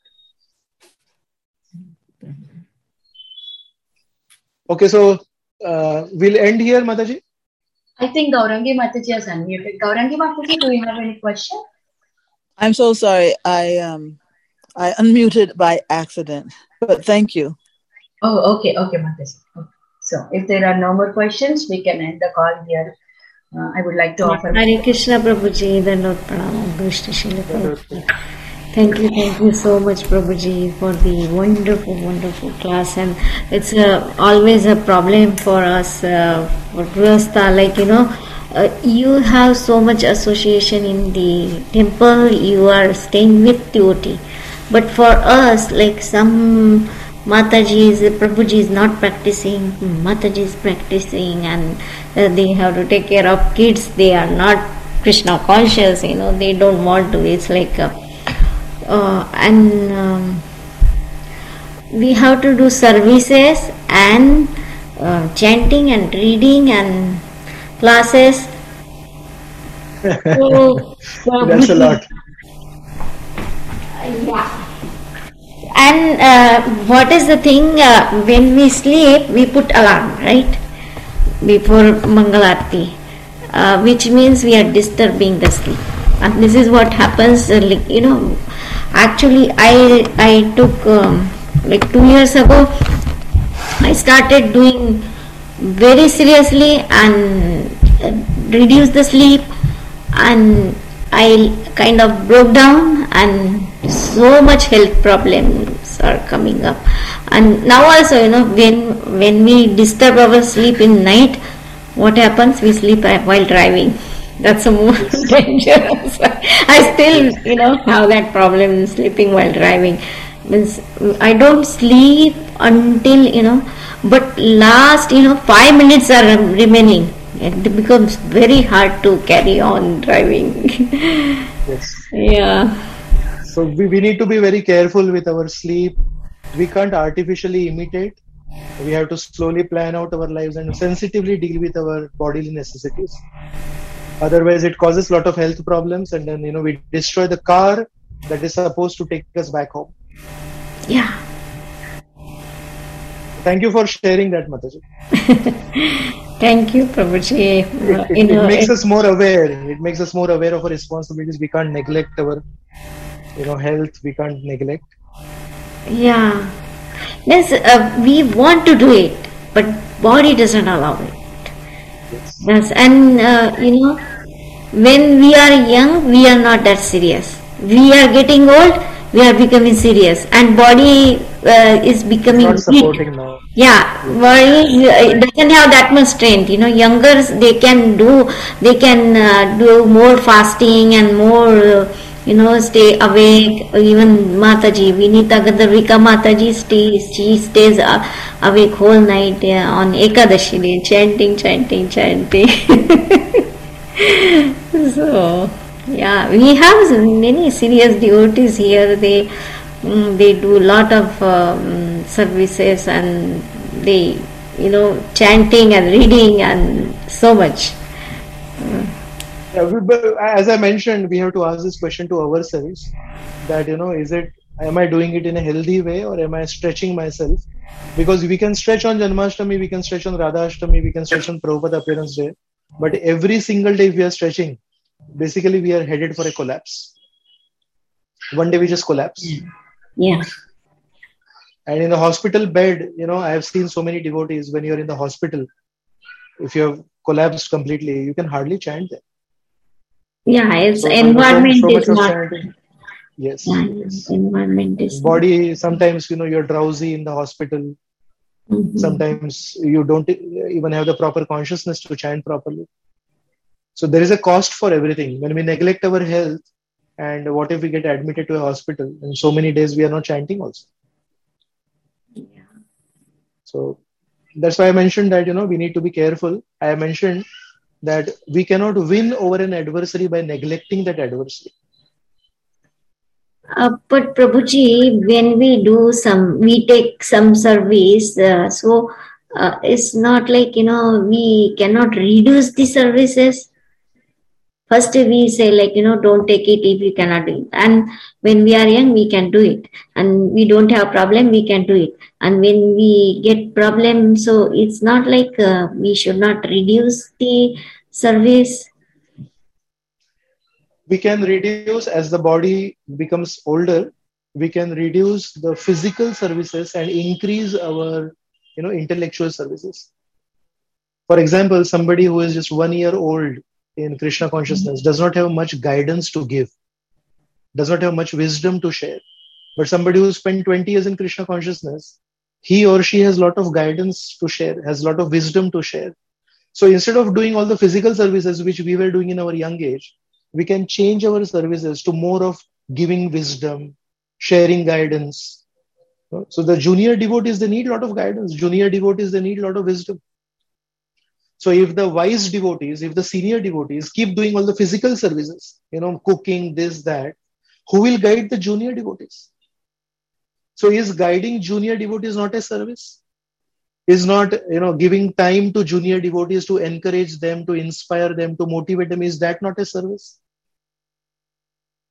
Okay, so uh, we'll end here, Mataji. I think Gaurangi Mataji has unmuted. Gaurangi Mataji, do you have any question? I'm so sorry. I um I unmuted by accident, but thank you. Oh, okay, okay, Mataji. Okay. So, if there are no more questions, we can end the call here. Uh, I would like to offer. Hare Krishna, Prabhuji. Dandavata Pranam. Krishna Shila Prabhuji. Thank you, thank you so much, Prabhuji, for the wonderful, wonderful class. And it's uh, always a problem for us, uh, for Grihastha, like, you know, uh, you have so much association in the temple, you are staying with devotee. But for us, like some Mataji, Prabhuji is not practicing, Mataji is practicing, and uh, they have to take care of kids, they are not Krishna conscious, you know, they don't want to, it's like... Uh, Uh, and um, we have to do services and uh, chanting and reading and classes. So, that's a lot. Yeah. And uh, what is the thing? Uh, when we sleep, we put alarm, right? Before Mangalarti, uh, which means we are disturbing the sleep. And this is what happens, uh, like, you know, actually I, I took, um, like two years ago, I started doing very seriously and uh, reduced the sleep, and I kind of broke down, and so much health problems are coming up. And now also, you know, when when we disturb our sleep in night, what happens? We sleep while driving. That's the most dangerous. I still, you know, have that problem sleeping while driving. Means I don't sleep until, you know, but last, you know, five minutes are remaining. It becomes very hard to carry on driving. Yes. Yeah. So we, we need to be very careful with our sleep. We can't artificially imitate. We have to slowly plan out our lives and sensitively deal with our bodily necessities. Otherwise, it causes a lot of health problems, and then, you know, we destroy the car that is supposed to take us back home. Yeah. Thank you for sharing that, Mataji. Thank you, Prabhuji. It, it, it makes us more aware. It makes us more aware of our responsibilities. We can't neglect our, you know, health. We can't neglect. Yeah. Yes, uh, we want to do it, but body doesn't allow it. Yes. Yes, and uh, you know, when we are young, we are not that serious. We are getting old, we are becoming serious, and body uh, is becoming not supporting now. Yeah, body uh, doesn't have that much strength. You know, younger they can do, they can uh, do more fasting and more. Uh, You know, stay awake. Even Mataji, Vinita Gadavika Mataji stays, she stays uh, awake whole night uh, on Ekadashi day, chanting, chanting, chanting. So, yeah, we have many serious devotees here. They um, they do a lot of um, services, and they, you know, chanting and reading and so much. Uh, As I mentioned, we have to ask this question to ourselves, that, you know, is it, am I doing it in a healthy way, or am I stretching myself? Because we can stretch on Janmashtami, we can stretch on Radha Ashtami, we can stretch on Prabhupada Appearance Day, but every single day we are stretching, basically we are headed for a collapse. One day we just collapse. Yeah. And in the hospital bed, you know, I have seen so many devotees, when you're in the hospital, if you have collapsed completely, you can hardly chant there. Yeah, its so, environment so, so is not. Yes, yeah, yes. Environment is body. Not. Sometimes, you know, you're drowsy in the hospital. Mm-hmm. Sometimes you don't even have the proper consciousness to chant properly. So there is a cost for everything. When we neglect our health, and what if we get admitted to a hospital and so many days we are not chanting also? Yeah. So that's why I mentioned that, you know, we need to be careful. I mentioned that we cannot win over an adversary by neglecting that adversary. Uh, but Prabhuji, when we do some, we take some service, uh, so uh, it's not like, you know, we cannot reduce the services. First we say, like, you know, don't take it if you cannot do it. And when we are young, we can do it. And we don't have problem, we can do it. And when we get problem, so it's not like uh, we should not reduce the service. We can reduce as the body becomes older. We can reduce the physical services and increase our, you know, intellectual services. For example, somebody who is just one year old in Krishna consciousness does not have much guidance to give, does not have much wisdom to share. But somebody who spent twenty years in Krishna consciousness, he or she has a lot of guidance to share, has a lot of wisdom to share. So instead of doing all the physical services which we were doing in our young age, we can change our services to more of giving wisdom, sharing guidance. So the junior devotees, they need a lot of guidance. Junior devotees, they need a lot of wisdom. So if the wise devotees, if the senior devotees keep doing all the physical services, you know, cooking, this, that, who will guide the junior devotees? So is guiding junior devotees not a service? Is not, you know, giving time to junior devotees to encourage them, to inspire them, to motivate them, is that not a service?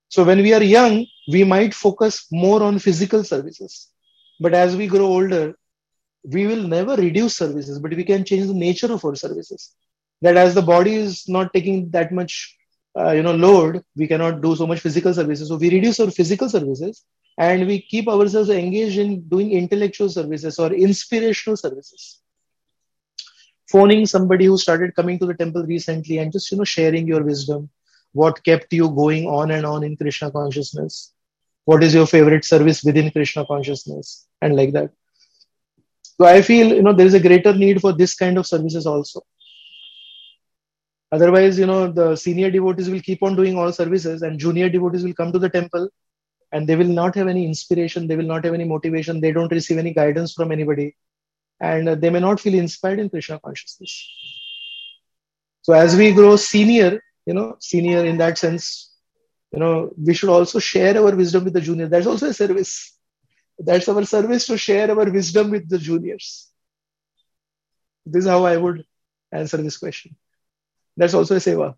So when we are young, we might focus more on physical services. But as we grow older, we will never reduce services, but we can change the nature of our services. That as the body is not taking that much, uh, you know, load, we cannot do so much physical services. So we reduce our physical services and we keep ourselves engaged in doing intellectual services or inspirational services. Phoning somebody who started coming to the temple recently and just, you know, sharing your wisdom. What kept you going on and on in Krishna consciousness? What is your favorite service within Krishna consciousness? And like that. So I feel, you know, there is a greater need for this kind of services also. Otherwise, you know, the senior devotees will keep on doing all services and junior devotees will come to the temple and they will not have any inspiration. They will not have any motivation. They don't receive any guidance from anybody. And they may not feel inspired in Krishna consciousness. So as we grow senior, you know, senior in that sense, you know, we should also share our wisdom with the junior. That's also a service. That's our service, to share our wisdom with the juniors. This is how I would answer this question. That's also a seva.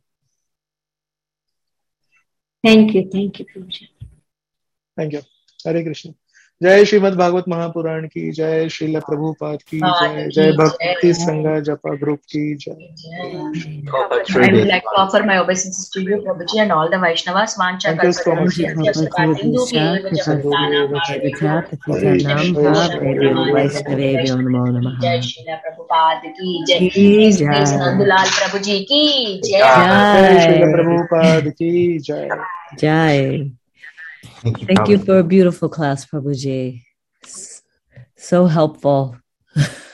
Thank you. Thank you, Prabhuji. Thank you. Hare Krishna. जय श्रीमद् भागवत महापुराण की जय, श्रील प्रभुपाद की जय, जय भक्ति संघ जपा group की जय. I would like to offer my obeisances to you, Prabhuji, and all the Vaishnavas. Vancha Jai Srila Prabhupada ki jai. His Grace Nandulal Prabhuji ki jai. Jai Srila Prabhupada ki jai. Jai. Thank you, Thank you for a beautiful class, Prabhuji. So helpful.